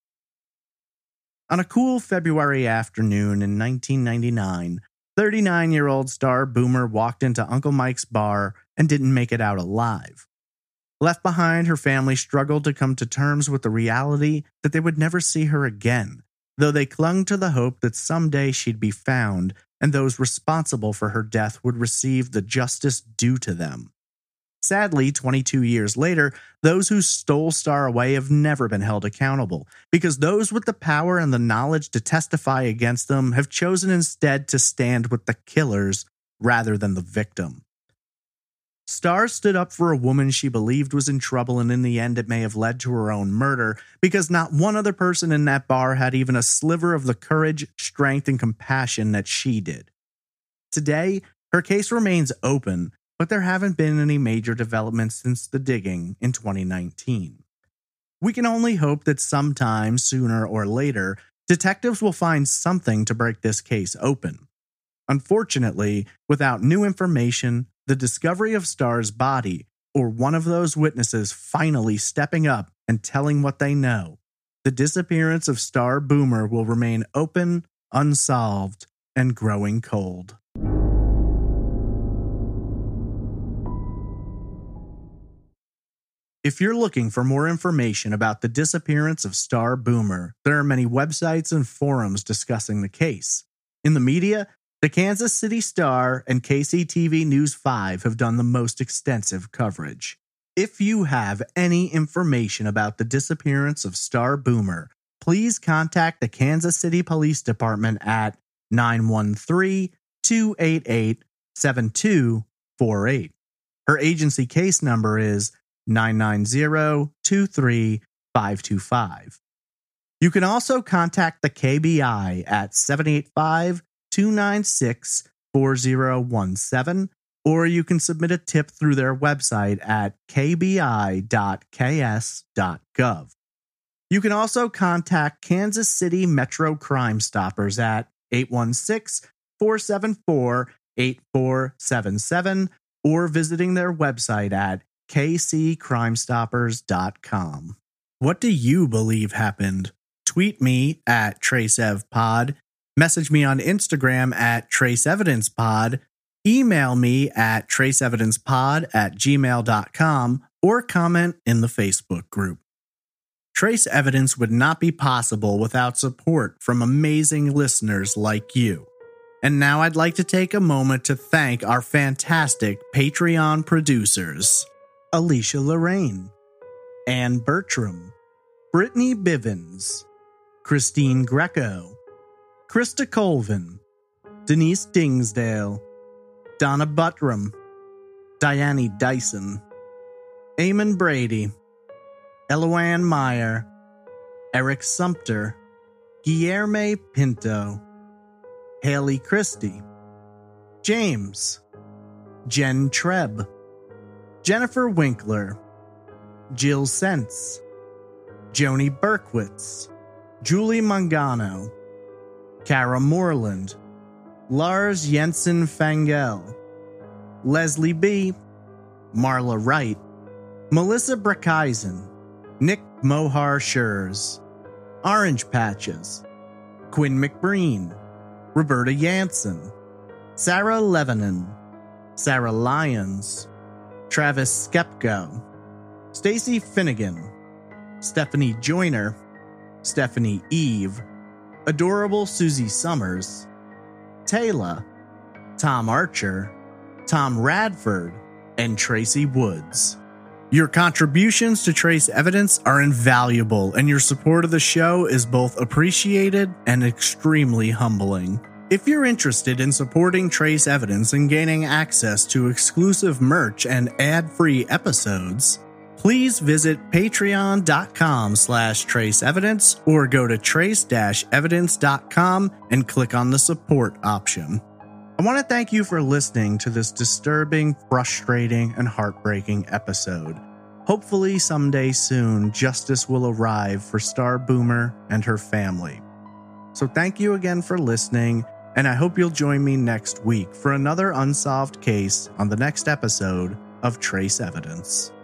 On a cool February afternoon in nineteen ninety-nine, thirty-nine-year-old Starr Boomer walked into Uncle Mike's bar and didn't make it out alive. Left behind, her family struggled to come to terms with the reality that they would never see her again, though they clung to the hope that someday she'd be found and those responsible for her death would receive the justice due to them. Sadly, twenty-two years later, those who stole Starr away have never been held accountable, because those with the power and the knowledge to testify against them have chosen instead to stand with the killers rather than the victim. Starr stood up for a woman she believed was in trouble, and in the end it may have led to her own murder, because not one other person in that bar had even a sliver of the courage, strength, and compassion that she did. Today, her case remains open, but there haven't been any major developments since the digging in twenty nineteen. We can only hope that sometime, sooner or later, detectives will find something to break this case open. Unfortunately, without new information, the discovery of Starr's body, or one of those witnesses finally stepping up and telling what they know, the disappearance of Starr Boomer will remain open, unsolved, and growing cold. If you're looking for more information about the disappearance of Starr Boomer, there are many websites and forums discussing the case. In the media, the Kansas City Star and K C T V News five have done the most extensive coverage. If you have any information about the disappearance of Starr Boomer, please contact the Kansas City Police Department at nine one three, two eight eight, seven two four eight. Her agency case number is nine nine zero, two three five two five. You can also contact the K B I at seven eight five, two nine six, four zero one seven, or you can submit a tip through their website at k b i dot k s dot gov. You can also contact Kansas City Metro Crime Stoppers at eight one six, four seven four, eight four seven seven or visiting their website at k c crime stoppers dot com. What do you believe happened? Tweet me at TraceEvPod, message me on Instagram at TraceEvidencePod, email me at traceevidencepod at gmail dot com, or comment in the Facebook group. Trace Evidence would not be possible without support from amazing listeners like you. And now I'd like to take a moment to thank our fantastic Patreon producers: Alicia Lorraine, Ann Bertram, Brittany Bivens, Christine Greco, Krista Colvin, Denise Dingsdale, Donna Buttram, Diane Dyson, Eamon Brady, Eloanne Meyer, Eric Sumter, Guillermo Pinto, Haley Christie, James, Jen Trebb, Jennifer Winkler, Jill Sense, Joni Berkowitz, Julie Mangano, Kara Moreland, Lars Jensen Fangel, Leslie B., Marla Wright, Melissa Breckheisen, Nick Mohar Schurz, Orange Patches, Quinn McBreen, Roberta Jansen, Sarah Levanon, Sarah Lyons, Travis Skepko, Stacy Finnegan, Stephanie Joyner, Stephanie Eve, Adorable Susie Summers, Taylor, Tom Archer, Tom Radford, and Tracy Woods. Your contributions to Trace Evidence are invaluable, and your support of the show is both appreciated and extremely humbling. If you're interested in supporting Trace Evidence and gaining access to exclusive merch and ad-free episodes, please visit patreon.com slash traceevidence or go to trace dash evidence dot com and click on the support option. I want to thank you for listening to this disturbing, frustrating, and heartbreaking episode. Hopefully someday soon, justice will arrive for Starr Boomer and her family. So thank you again for listening, and I hope you'll join me next week for another unsolved case on the next episode of Trace Evidence.